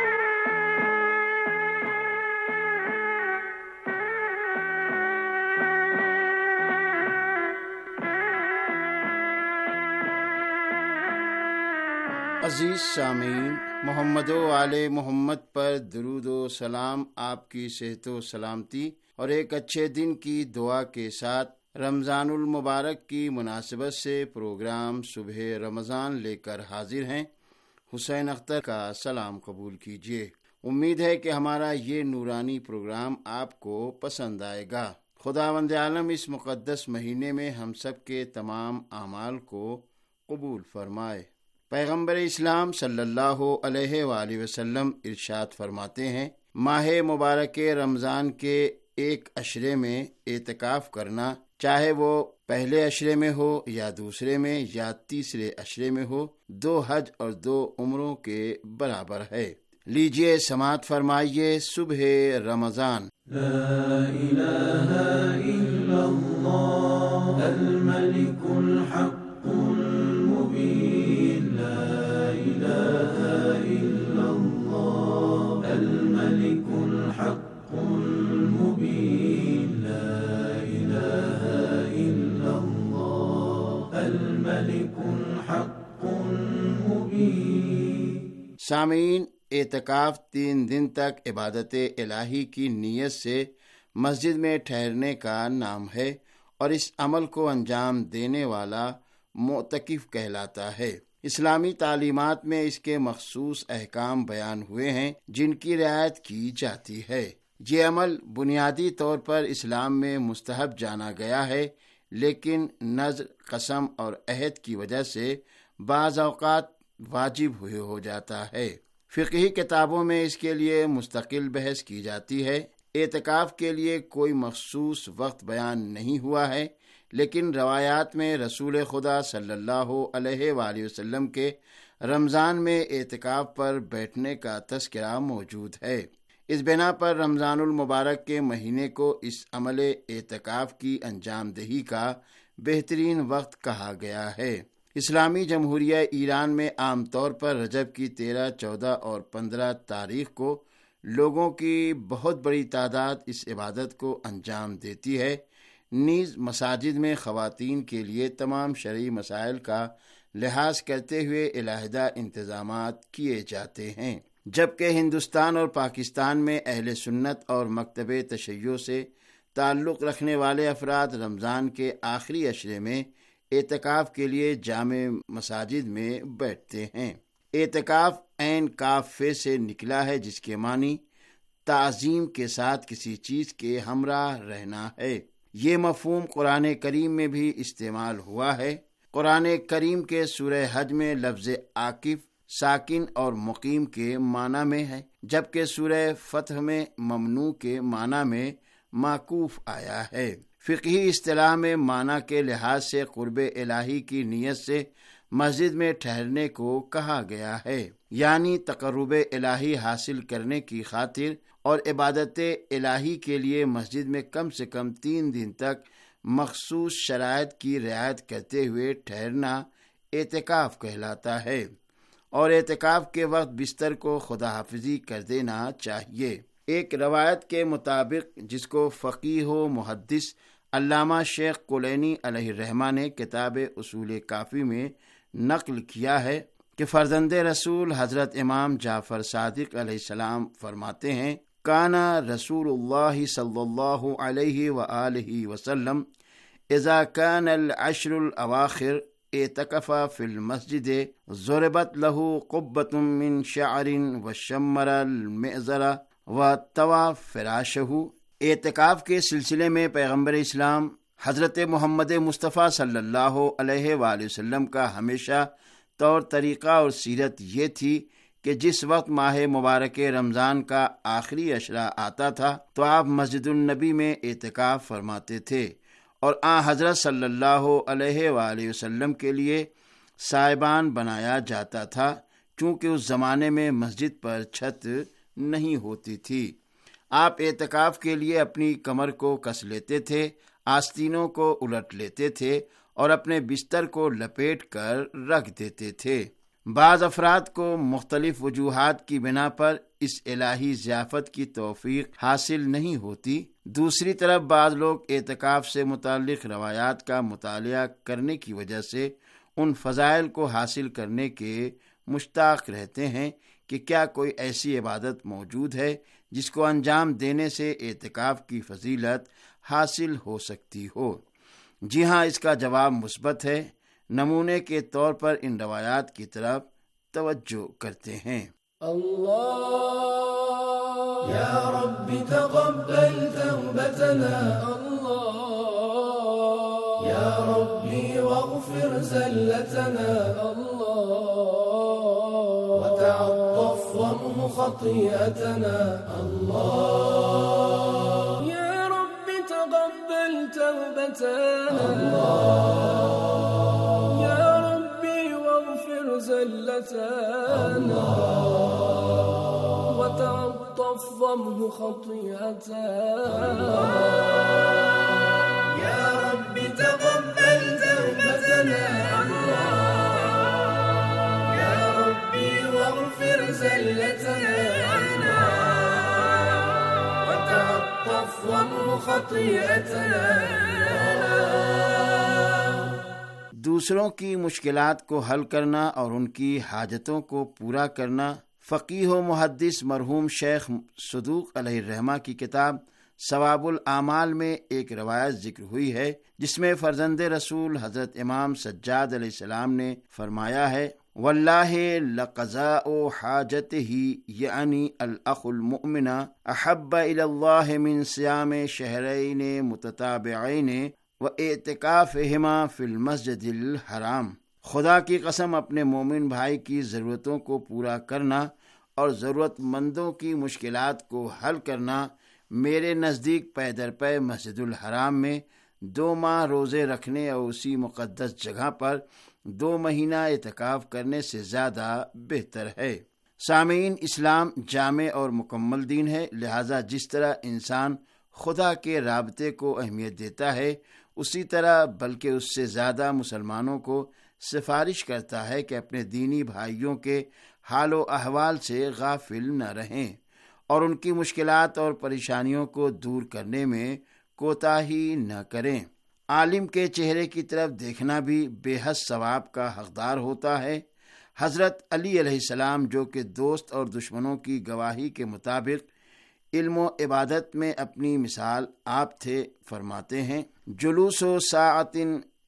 عزیز سامعین، محمد و آل محمد پر درود و سلام، آپ کی صحت و سلامتی اور ایک اچھے دن کی دعا کے ساتھ رمضان المبارک کی مناسبت سے پروگرام صبح رمضان لے کر حاضر ہیں۔ حسین اختر کا سلام قبول کیجیے۔ امید ہے کہ ہمارا یہ نورانی پروگرام آپ کو پسند آئے گا۔ خداوند عالم اس مقدس مہینے میں ہم سب کے تمام اعمال کو قبول فرمائے۔ پیغمبر اسلام صلی اللہ علیہ وآلہ وسلم ارشاد فرماتے ہیں، ماہ مبارک رمضان کے ایک عشرے میں اعتکاف کرنا، چاہے وہ پہلے عشرے میں ہو یا دوسرے میں یا تیسرے عشرے میں ہو، دو حج اور دو عمروں کے برابر ہے۔ لیجئے سماعت فرمائیے صبح رمضان۔ لا الہ الا اللہ الملک الحق المبین، لا الہ الا اللہ الملک الحق المبین، لا الہ الا اللہ الملک الحق المبین۔ سامعین، اعتکاف تین دن تک عبادت الہی کی نیت سے مسجد میں ٹھہرنے کا نام ہے، اور اس عمل کو انجام دینے والا معتکف کہلاتا ہے۔ اسلامی تعلیمات میں اس کے مخصوص احکام بیان ہوئے ہیں جن کی رعایت کی جاتی ہے۔ یہ عمل بنیادی طور پر اسلام میں مستحب جانا گیا ہے، لیکن نذر، قسم اور عہد کی وجہ سے بعض اوقات واجب ہوئے ہو جاتا ہے۔ فقہی کتابوں میں اس کے لیے مستقل بحث کی جاتی ہے۔ اعتکاف کے لیے کوئی مخصوص وقت بیان نہیں ہوا ہے، لیکن روایات میں رسول خدا صلی اللہ علیہ وآلہ وسلم کے رمضان میں اعتکاف پر بیٹھنے کا تذکرہ موجود ہے۔ اس بنا پر رمضان المبارک کے مہینے کو اس عمل اعتکاف کی انجام دہی کا بہترین وقت کہا گیا ہے۔ اسلامی جمہوریہ ایران میں عام طور پر رجب کی تیرہ، چودہ اور پندرہ تاریخ کو لوگوں کی بہت بڑی تعداد اس عبادت کو انجام دیتی ہے۔ نیز مساجد میں خواتین کے لیے تمام شرعی مسائل کا لحاظ کرتے ہوئے علیحدہ انتظامات کیے جاتے ہیں، جبکہ ہندوستان اور پاکستان میں اہل سنت اور مکتب تشیع سے تعلق رکھنے والے افراد رمضان کے آخری عشرے میں اعتکاف کے لیے جامع مساجد میں بیٹھتے ہیں۔ اعتکاف عین کافے سے نکلا ہے، جس کے معنی تعظیم کے ساتھ کسی چیز کے ہمراہ رہنا ہے۔ یہ مفہوم قرآن کریم میں بھی استعمال ہوا ہے۔ قرآن کریم کے سورہ حج میں لفظ عاکف ساکن اور مقیم کے معنی میں ہے، جبکہ سورہ فتح میں ممنوع کے معنی میں معکوف آیا ہے۔ فقہی اصطلاح میں معنی کے لحاظ سے قرب الہی کی نیت سے مسجد میں ٹھہرنے کو کہا گیا ہے، یعنی تقرب الہی حاصل کرنے کی خاطر اور عبادت الہی کے لیے مسجد میں کم سے کم تین دن تک مخصوص شرائط کی رعایت کرتے ہوئے ٹھہرنا اعتکاف کہلاتا ہے، اور اعتکاف کے وقت بستر کو خدا حافظی کر دینا چاہیے۔ ایک روایت کے مطابق، جس کو فقیہ و محدث علامہ شیخ کلینی علیہ الرحمہ نے کتاب اصول کافی میں نقل کیا ہے کہ فرزند رسول حضرت امام جعفر صادق علیہ السلام فرماتے ہیں، کانا رسول اللہ صلی اللہ علیہ وآلہ وسلم اذا کان العشر الاواخر اعتکف فی المسجد ضربت له قبۃ من شعر وشمر المئزر وطوى فراشہ۔ اعتکاف کے سلسلے میں پیغمبر اسلام حضرت محمد مصطفیٰ صلی اللہ علیہ وآلہ وسلم کا ہمیشہ طور طریقہ اور سیرت یہ تھی کہ جس وقت ماہ مبارک رمضان کا آخری عشرہ آتا تھا تو آپ مسجد النبی میں اعتکاف فرماتے تھے، اور آن حضرت صلی اللہ علیہ وآلہ وسلم کے لیے سائبان بنایا جاتا تھا، چونکہ اس زمانے میں مسجد پر چھت نہیں ہوتی تھی۔ آپ اعتکاف کے لیے اپنی کمر کو کس لیتے تھے، آستینوں کو الٹ لیتے تھے اور اپنے بستر کو لپیٹ کر رکھ دیتے تھے۔ بعض افراد کو مختلف وجوہات کی بنا پر اس الہی ضیافت کی توفیق حاصل نہیں ہوتی۔ دوسری طرف بعض لوگ اعتکاف سے متعلق روایات کا مطالعہ کرنے کی وجہ سے ان فضائل کو حاصل کرنے کے مشتاق رہتے ہیں کہ کیا کوئی ایسی عبادت موجود ہے جس کو انجام دینے سے اعتکاف کی فضیلت حاصل ہو سکتی ہو۔ جی ہاں، اس کا جواب مثبت ہے۔ نمونے کے طور پر ان روایات کی طرف توجہ کرتے ہیں۔ اللہ یا رب تقبل توبتنا، اللہ یا ربی واغفر زلتنا، اللہ وتعطف وامح خطیئتنا، اللہ یا رب تقبل توبتنا، اللہ زلتنا وتعطف ضمه خطيئتنا، يا رب تقبل توبتنا، يا ربي واغفر زلتنا وتعطف ضمه خطيئتنا۔ دوسروں کی مشکلات کو حل کرنا اور ان کی حاجتوں کو پورا کرنا فقیہ و محدث مرحوم شیخ صدوق علیہ الرحمہ کی کتاب ثواب الاعمال میں ایک روایت ذکر ہوئی ہے، جس میں فرزند رسول حضرت امام سجاد علیہ السلام نے فرمایا ہے، واللہ لقضاء حاجتہ یعنی الاخ المؤمن احب الی اللہ من صیام شہرین متتابعین و اعتکافہما فی المسجد الحرام۔ خدا کی قسم، اپنے مومن بھائی کی ضرورتوں کو پورا کرنا اور ضرورت مندوں کی مشکلات کو حل کرنا میرے نزدیک پے در پے مسجد الحرام میں دو ماہ روزے رکھنے اور اسی مقدس جگہ پر دو مہینہ اعتکاف کرنے سے زیادہ بہتر ہے۔ سامعین، اسلام جامع اور مکمل دین ہے، لہذا جس طرح انسان خدا کے رابطے کو اہمیت دیتا ہے، اسی طرح بلکہ اس سے زیادہ مسلمانوں کو سفارش کرتا ہے کہ اپنے دینی بھائیوں کے حال و احوال سے غافل نہ رہیں اور ان کی مشکلات اور پریشانیوں کو دور کرنے میں کوتاہی نہ کریں۔ عالم کے چہرے کی طرف دیکھنا بھی بے حد ثواب کا حقدار ہوتا ہے۔ حضرت علی علیہ السلام، جو کہ دوست اور دشمنوں کی گواہی کے مطابق علم و عبادت میں اپنی مثال آپ تھے، فرماتے ہیں، جلوس و ساعت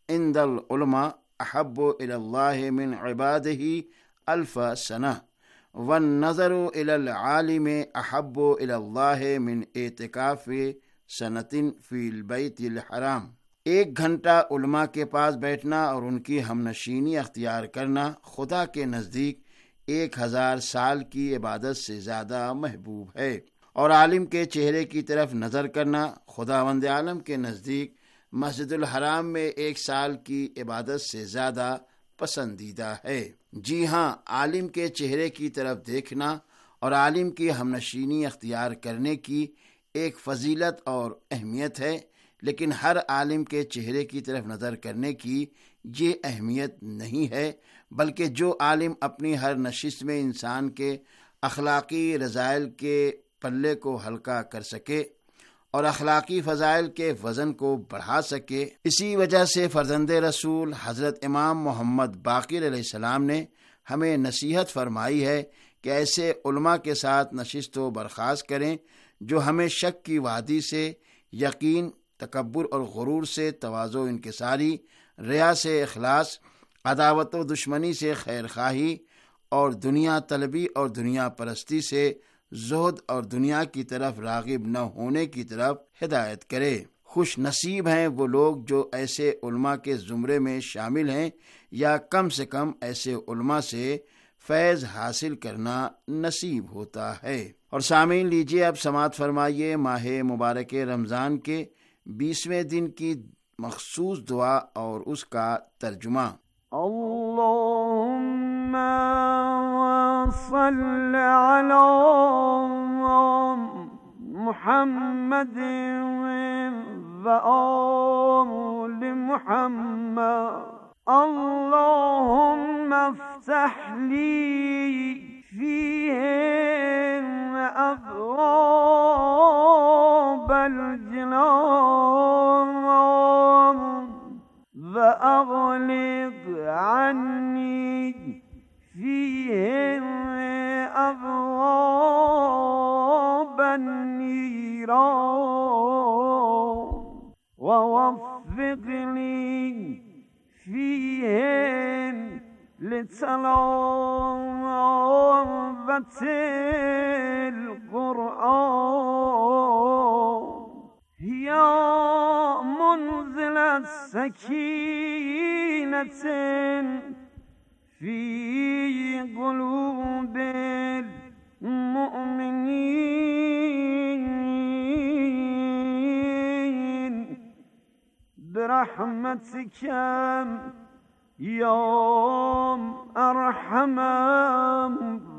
इंदल उलमा अहब्बु इलल्लाहि मिन इबादिही अल्फ सना वन नज़रु इलल आलिम अहब्बु इलल्लाहि मिन एतिकाफ़ि सनतिन फ़िल बैतिल हराम। एक घंटा उलमा के पास बैठना और उनकी हमनशीनी अख्तियार करना खुदा के नज़दीक एक हजार साल की इबादत से ज़्यादा महबूब है, और आलिम के चेहरे की तरफ नज़र करना खुदावंद आलम के नज़दीक मस्जिदुल हराम में एक साल की इबादत से ज़्यादा पसंदीदा है। जी हाँ, आलिम के चेहरे की तरफ देखना और आलिम की हमनशीनी अख्तियार करने की एक फजीलत और अहमियत है, लेकिन हर आलिम के चेहरे की तरफ नज़र करने की ये अहमियत नहीं है, बल्कि जो आलिम अपनी हर नशिस्त में इंसान के अखलाकी रज़ाइल के पल्ले को हल्का कर सके और अखलाकी फ़ज़ाइल के वज़न को बढ़ा सके, इसी वजह से फ़र्ज़ंदे रसूल हज़रत इमाम मोहम्मद बाक़िर अलैहिस्सलाम ने हमें नसीहत फरमाई है कि ऐसे उलमा के साथ नशिस्त व बर्खास्त करें जो हमें शक की वादी से यकीन, तकब्बुर और गुरूर से तवाज़ो इनकिसारी, रिया से इखलास, अदावत व दुश्मनी से खैर खाही और दुनिया तलबी और दुनिया परस्ती से ज़ुहद और दुनिया की तरफ राग़िब न होने की तरफ हिदायत करे। खुश नसीब हैं वो लोग जो ऐसे उलमा के ज़ुमरे में शामिल हैं या कम से कम ऐसे उलमा से फैज़ हासिल करना नसीब होता है। और सामीन लीजिए अब समाअत फरमाइए माह मुबारक रमज़ान के बीसवें दिन की मखसूस दुआ और उसका तर्जुमा। अल्लाहुम्मा सल्लि अला मुहम्मद व आलि मुहम्मद। अल्लाहुम्मा इफ्तह ली फीहिम अबवाबल जिनान व अग़लिक़ अन्नी फीहिम अबवाबन नीरान व वफ़्फ़िक़नी फीहिम लितिलावतिल क़ुरआन या मुनज़िल सकीनतिन फी क़ुलूबिल मुअमिनीन बिरहमतिका या अरहमर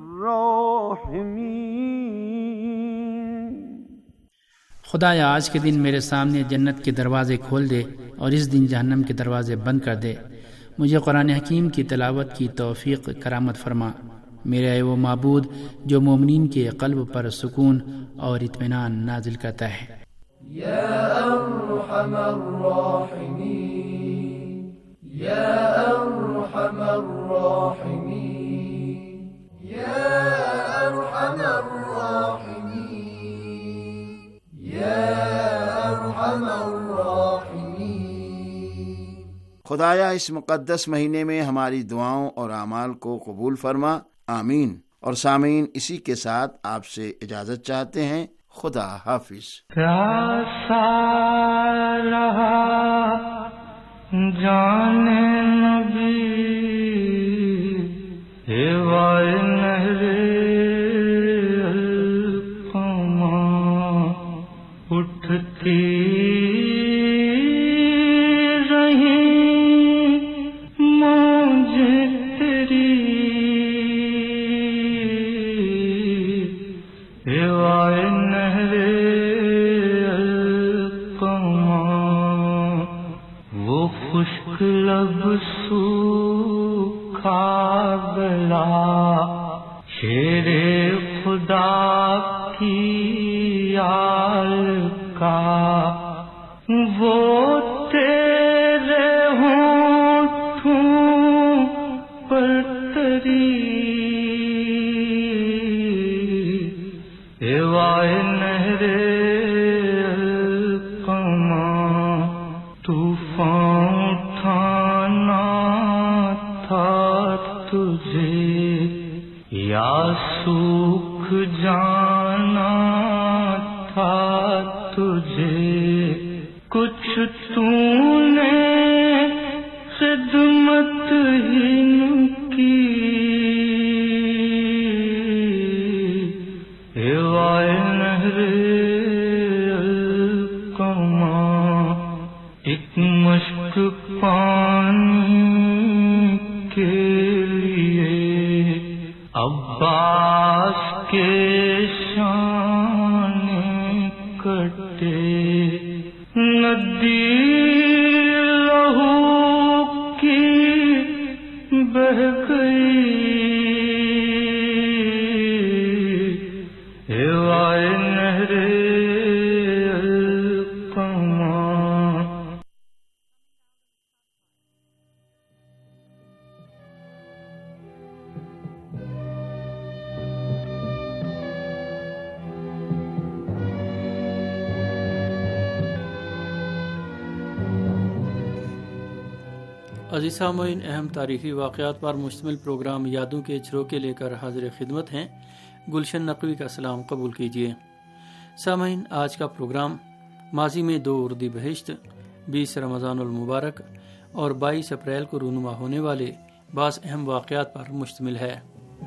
राहिमीन। खुदाया आज के दिन मेरे सामने जन्नत के दरवाज़े खोल दे और इस दिन जहन्नम के दरवाज़े बंद कर दे। मुझे कुरान हकीम की तिलावत की तौफीक करामत फरमा। मेरे वो माबूद जो मोमिनीन के क़ल्ब पर सुकून और इत्मीनान नाजिल करता है। या अरहमर राहिमीन, या अरहमर राहिमीन, या अरहमर राहिमीन, या अरहमर राहिमीन। खुदाया इस मुक़द्दस महीने में हमारी दुआओं और आमाल को कबूल फरमा, आमीन। और सामीन इसी के साथ आपसे इजाज़त चाहते हैं। खुदा हाफिज। प्यासा रहा जाने नबी हेवाए नहरे अलक़मा उठती रही मौजे तेरी हेवाए नहरे अलक़मा वो खुश्क लब सूखा गला शेरे खुदा की आल का वो तेरे होठों पर तरी हेवाए नहरे अलक़मा तूफान उठा تجھے یا سوکھ جانا تھا تجھے، کچھ تو نے خدمت ہی کی، ایوائے نہر القما ایک مشک پانی کے لیے عباس کے شان کٹے، ندی لہو کی بہ گئی، ایوائے نہر القما۔ عزیز سامعین، اہم تاریخی واقعات پر مشتمل پروگرام یادوں کے جھروکے لے کر حاضر خدمت ہیں۔ گلشن نقوی کا سلام قبول کیجیے۔ سامعین، آج کا پروگرام ماضی میں دو اردی بہشت، بیس رمضان المبارک اور بائیس اپریل کو رونما ہونے والے بعض اہم واقعات پر مشتمل ہے۔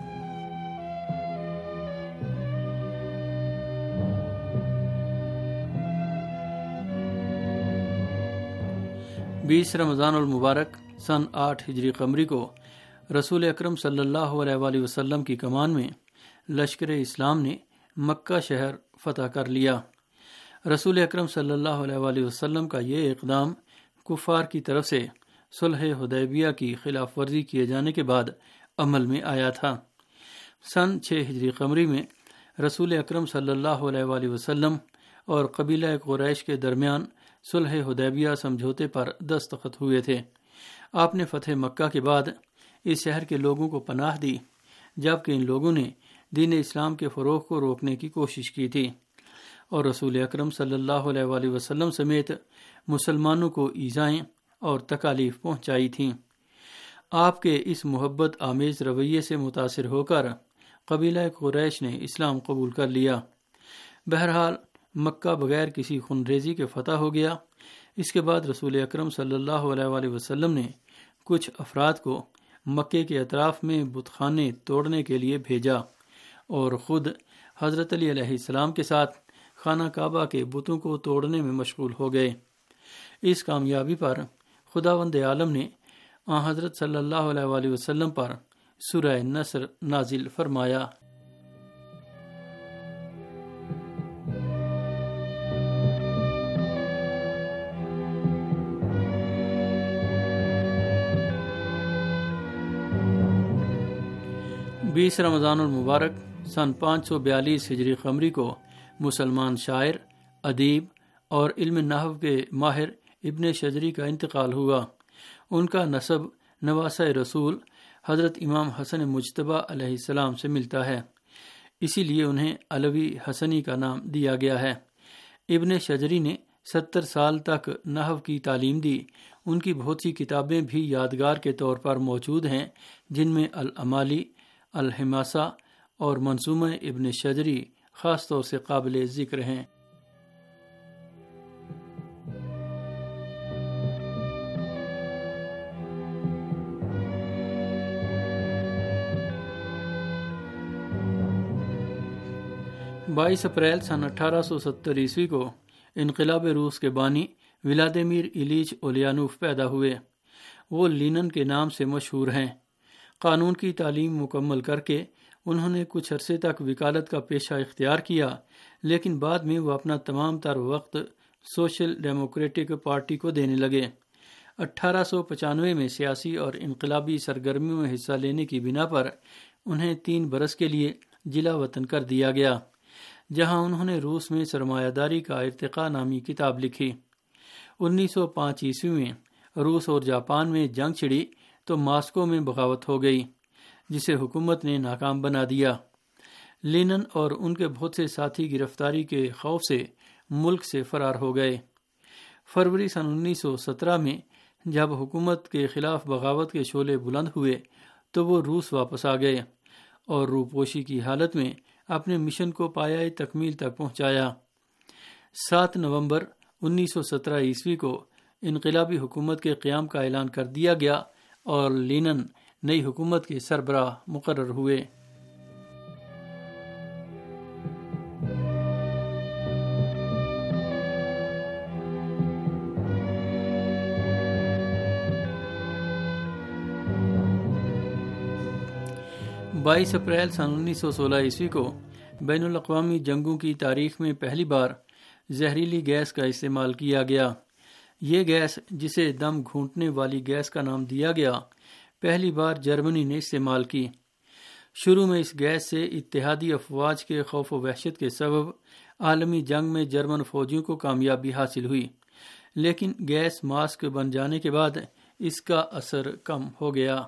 بیس رمضان المبارک سن آٹھ ہجری قمری کو رسول اکرم صلی اللہ علیہ وآلہ وسلم کی کمان میں لشکر اسلام نے مکہ شہر فتح کر لیا۔ رسول اکرم صلی اللہ علیہ وآلہ وسلم کا یہ اقدام کفار کی طرف سے صلح حدیبیہ کی خلاف ورزی کیے جانے کے بعد عمل میں آیا تھا۔ سن چھ ہجری قمری میں رسول اکرم صلی اللہ علیہ وآلہ وسلم اور قبیلہ قریش کے درمیان صلح حدیبیہ سمجھوتے پر دستخط ہوئے تھے۔ آپ نے فتح مکہ کے بعد اس شہر کے لوگوں کو پناہ دی، جبکہ ان لوگوں نے دین اسلام کے فروغ کو روکنے کی کوشش کی تھی اور رسول اکرم صلی اللہ علیہ وآلہ وسلم سمیت مسلمانوں کو ایذائیں اور تکالیف پہنچائی تھیں۔ آپ کے اس محبت آمیز رویے سے متاثر ہو کر قبیلہ قریش نے اسلام قبول کر لیا۔ بہرحال مکہ بغیر کسی خونریزی کے فتح ہو گیا۔ اس کے بعد رسول اکرم صلی اللہ علیہ وآلہ وسلم نے کچھ افراد کو مکے کے اطراف میں بت خانے توڑنے کے لیے بھیجا اور خود حضرت علی علیہ السلام کے ساتھ خانہ کعبہ کے بتوں کو توڑنے میں مشغول ہو گئے۔ اس کامیابی پر خداوند عالم نے آن حضرت صلی اللہ علیہ وآلہ وسلم پر سورہ نصر نازل فرمایا۔ بیس رمضان المبارک سن پانچ سو بیالیس ہجری قمری کو مسلمان شاعر، ادیب اور علم نحو کے ماہر ابن شجری کا انتقال ہوا۔ ان کا نسب نواسہ رسول حضرت امام حسن مجتبی علیہ السلام سے ملتا ہے، اسی لیے انہیں علوی حسنی کا نام دیا گیا ہے۔ ابن شجری نے ستر سال تک نحو کی تعلیم دی۔ ان کی بہت سی کتابیں بھی یادگار کے طور پر موجود ہیں، جن میں الامالی، الحماسہ اور منظومہ ابن شجری خاص طور سے قابل ذکر ہیں۔ بائیس اپریل سن اٹھارہ سو ستر عیسوی کو انقلاب روس کے بانی ولادیمیر ایلیچ اولیانوف پیدا ہوئے۔ وہ لینن کے نام سے مشہور ہیں۔ قانون کی تعلیم مکمل کر کے انہوں نے کچھ عرصے تک وکالت کا پیشہ اختیار کیا، لیکن بعد میں وہ اپنا تمام تر وقت سوشل ڈیموکریٹک پارٹی کو دینے لگے۔ اٹھارہ سو پچانوے میں سیاسی اور انقلابی سرگرمیوں میں حصہ لینے کی بنا پر انہیں تین برس کے لیے جلا وطن کر دیا گیا، جہاں انہوں نے روس میں سرمایہ داری کا ارتقاء نامی کتاب لکھی۔ انیس سو پانچ عیسوی میں روس اور جاپان میں جنگ چھڑی تو ماسکو میں بغاوت ہو گئی، جسے حکومت نے ناکام بنا دیا۔ لینن اور ان کے بہت سے ساتھی گرفتاری کے خوف سے ملک سے فرار ہو گئے۔ فروری سن انیس سو سترہ میں جب حکومت کے خلاف بغاوت کے شعلے بلند ہوئے تو وہ روس واپس آ گئے اور روپوشی کی حالت میں اپنے مشن کو پایہ تکمیل تک پہنچایا۔ سات نومبر انیس سو سترہ عیسوی کو انقلابی حکومت کے قیام کا اعلان کر دیا گیا اور لینن نئی حکومت کے سربراہ مقرر ہوئے۔ بائیس اپریل سن انیس سو سولہ عیسوی کو بین الاقوامی جنگوں کی تاریخ میں پہلی بار زہریلی گیس کا استعمال کیا گیا۔ یہ گیس، جسے دم گھونٹنے والی گیس کا نام دیا گیا، پہلی بار جرمنی نے استعمال کی۔ شروع میں اس گیس سے اتحادی افواج کے خوف و وحشت کے سبب عالمی جنگ میں جرمن فوجیوں کو کامیابی حاصل ہوئی، لیکن گیس ماسک بن جانے کے بعد اس کا اثر کم ہو گیا۔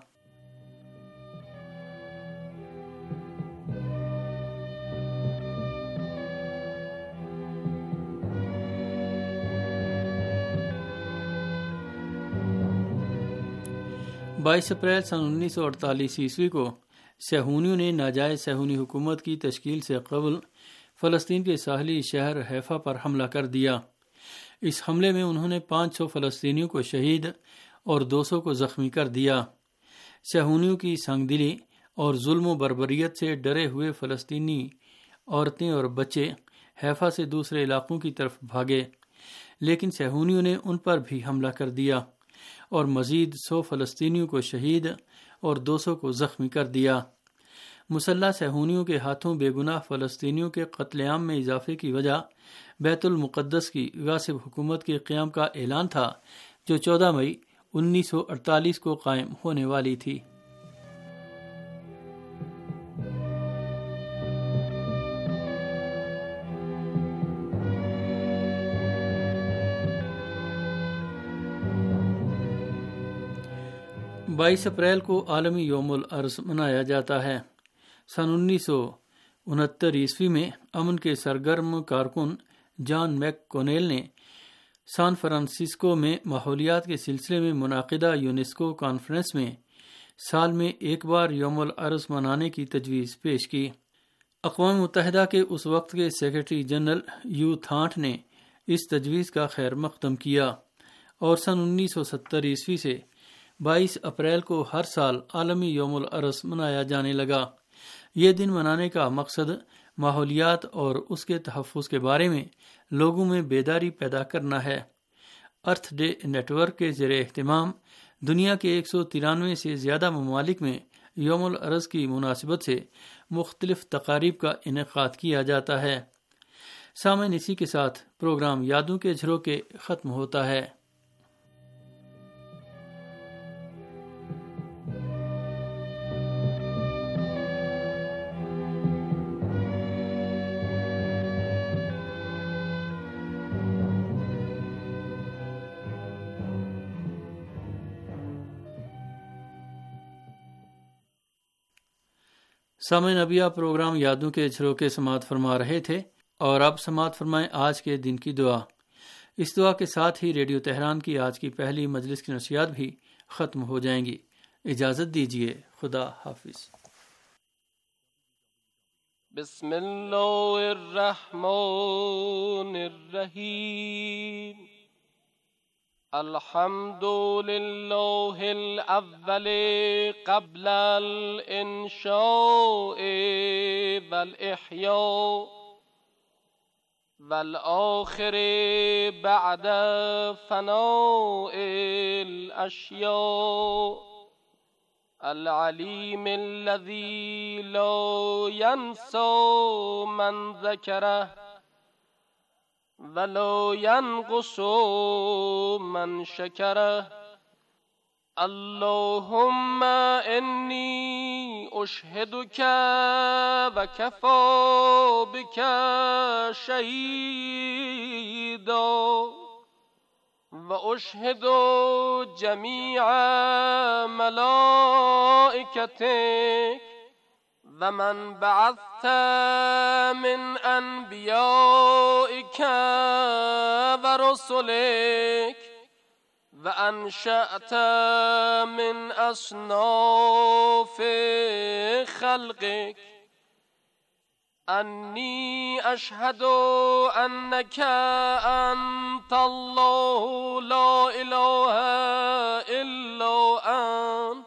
بائیس اپریل سن انیس سو اڑتالیس عیسوی کو صہیونیوں نے ناجائز صہیونی حکومت کی تشکیل سے قبل فلسطین کے ساحلی شہر حیفا پر حملہ کر دیا۔ اس حملے میں انہوں نے پانچ سو فلسطینیوں کو شہید اور دو سو کو زخمی کر دیا۔ صہیونیوں کی سنگ دلی اور ظلم و بربریت سے ڈرے ہوئے فلسطینی عورتیں اور بچے حیفا سے دوسرے علاقوں کی طرف بھاگے، لیکن صہیونیوں نے ان پر بھی حملہ کر دیا اور مزید سو فلسطینیوں کو شہید اور دو سو کو زخمی کر دیا۔ مسلح صہیونیوں کے ہاتھوں بے گناہ فلسطینیوں کے قتل عام میں اضافے کی وجہ بیت المقدس کی غاصب حکومت کے قیام کا اعلان تھا، جو چودہ مئی انیس سو اڑتالیس کو قائم ہونے والی تھی۔ بائیس اپریل کو عالمی یوم الارض منایا جاتا ہے۔ سن انیس سو انہتر عیسوی میں امن کے سرگرم کارکن جان میک کونیل نے سان فرانسسکو میں ماحولیات کے سلسلے میں منعقدہ یونیسکو کانفرنس میں سال میں ایک بار یوم الارض منانے کی تجویز پیش کی۔ اقوام متحدہ کے اس وقت کے سیکرٹری جنرل یو تھانٹ نے اس تجویز کا خیر مقدم کیا اور سن انیس سو ستر عیسوی سے بائیس اپریل کو ہر سال عالمی یوم الارض منایا جانے لگا۔ یہ دن منانے کا مقصد ماحولیات اور اس کے تحفظ کے بارے میں لوگوں میں بیداری پیدا کرنا ہے۔ ارتھ ڈے نیٹ ورک کے زیر اہتمام دنیا کے ایک سو ترانوے سے زیادہ ممالک میں یوم الارض کی مناسبت سے مختلف تقاریب کا انعقاد کیا جاتا ہے۔ سامعین، اسی کے ساتھ پروگرام یادوں کے جھروکے ختم ہوتا ہے۔ سامعین، ابھی آپ پروگرام یادوں کے جھروکے سماعت فرما رہے تھے، اور اب سماعت فرمائیں آج کے دن کی دعا۔ اس دعا کے ساتھ ہی ریڈیو تہران کی آج کی پہلی مجلس کی نشریات بھی ختم ہو جائیں گی۔ اجازت دیجیے، خدا حافظ۔ بسم اللہ الرحمن الرحیم۔ الحمد للہ الاول قبل الانشاء والاحیاء والآخر بعد فناء الاشیاء العلیم الذی لا ینسى من ذکرہ وَلَا يَنْقُصُ مَنْ شَكَرَهُ اللهم إني أشهدك وكفى بك شهيدا وأشهد جميع ملائكتك ومن بعثت من أنبيائك ورسلك وأنشأت من أصناف في خلقك أني أشهد أنك أنت الله لا إله إلا أنت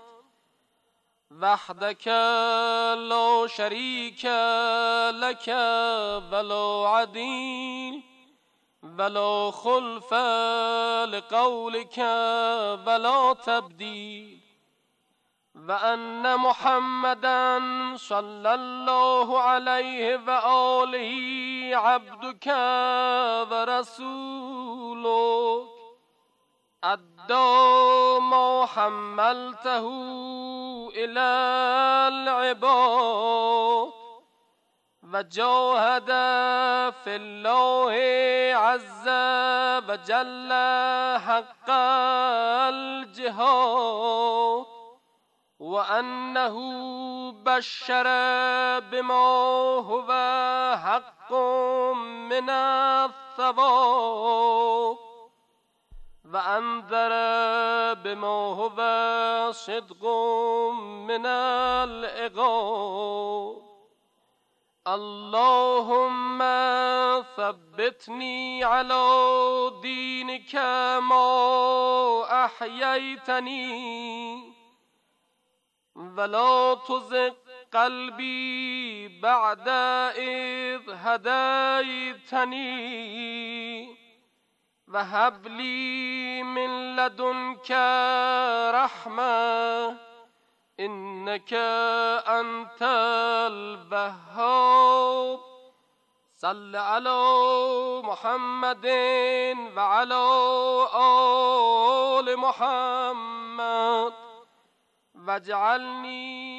وحدك لا شريك لك ولا عديل ولا خلف لقولك ولا تبديل وأن محمدا صلى الله عليه وآله عبدك ورسولك أدى ما حملته إلى العباد وجاهد في الله عز وجل حق الجهاد وأنه بشر بما هو حق من الثواب وأنذر بما هو صدق من العقاب اللهم ثبتني على دينك ما أحييتني ولا تزغ قلبي بعد إذ هديتني وهب لي من لدنك رحمة إنك أنت الوهاب صل على محمد وعلى آل محمد واجعلني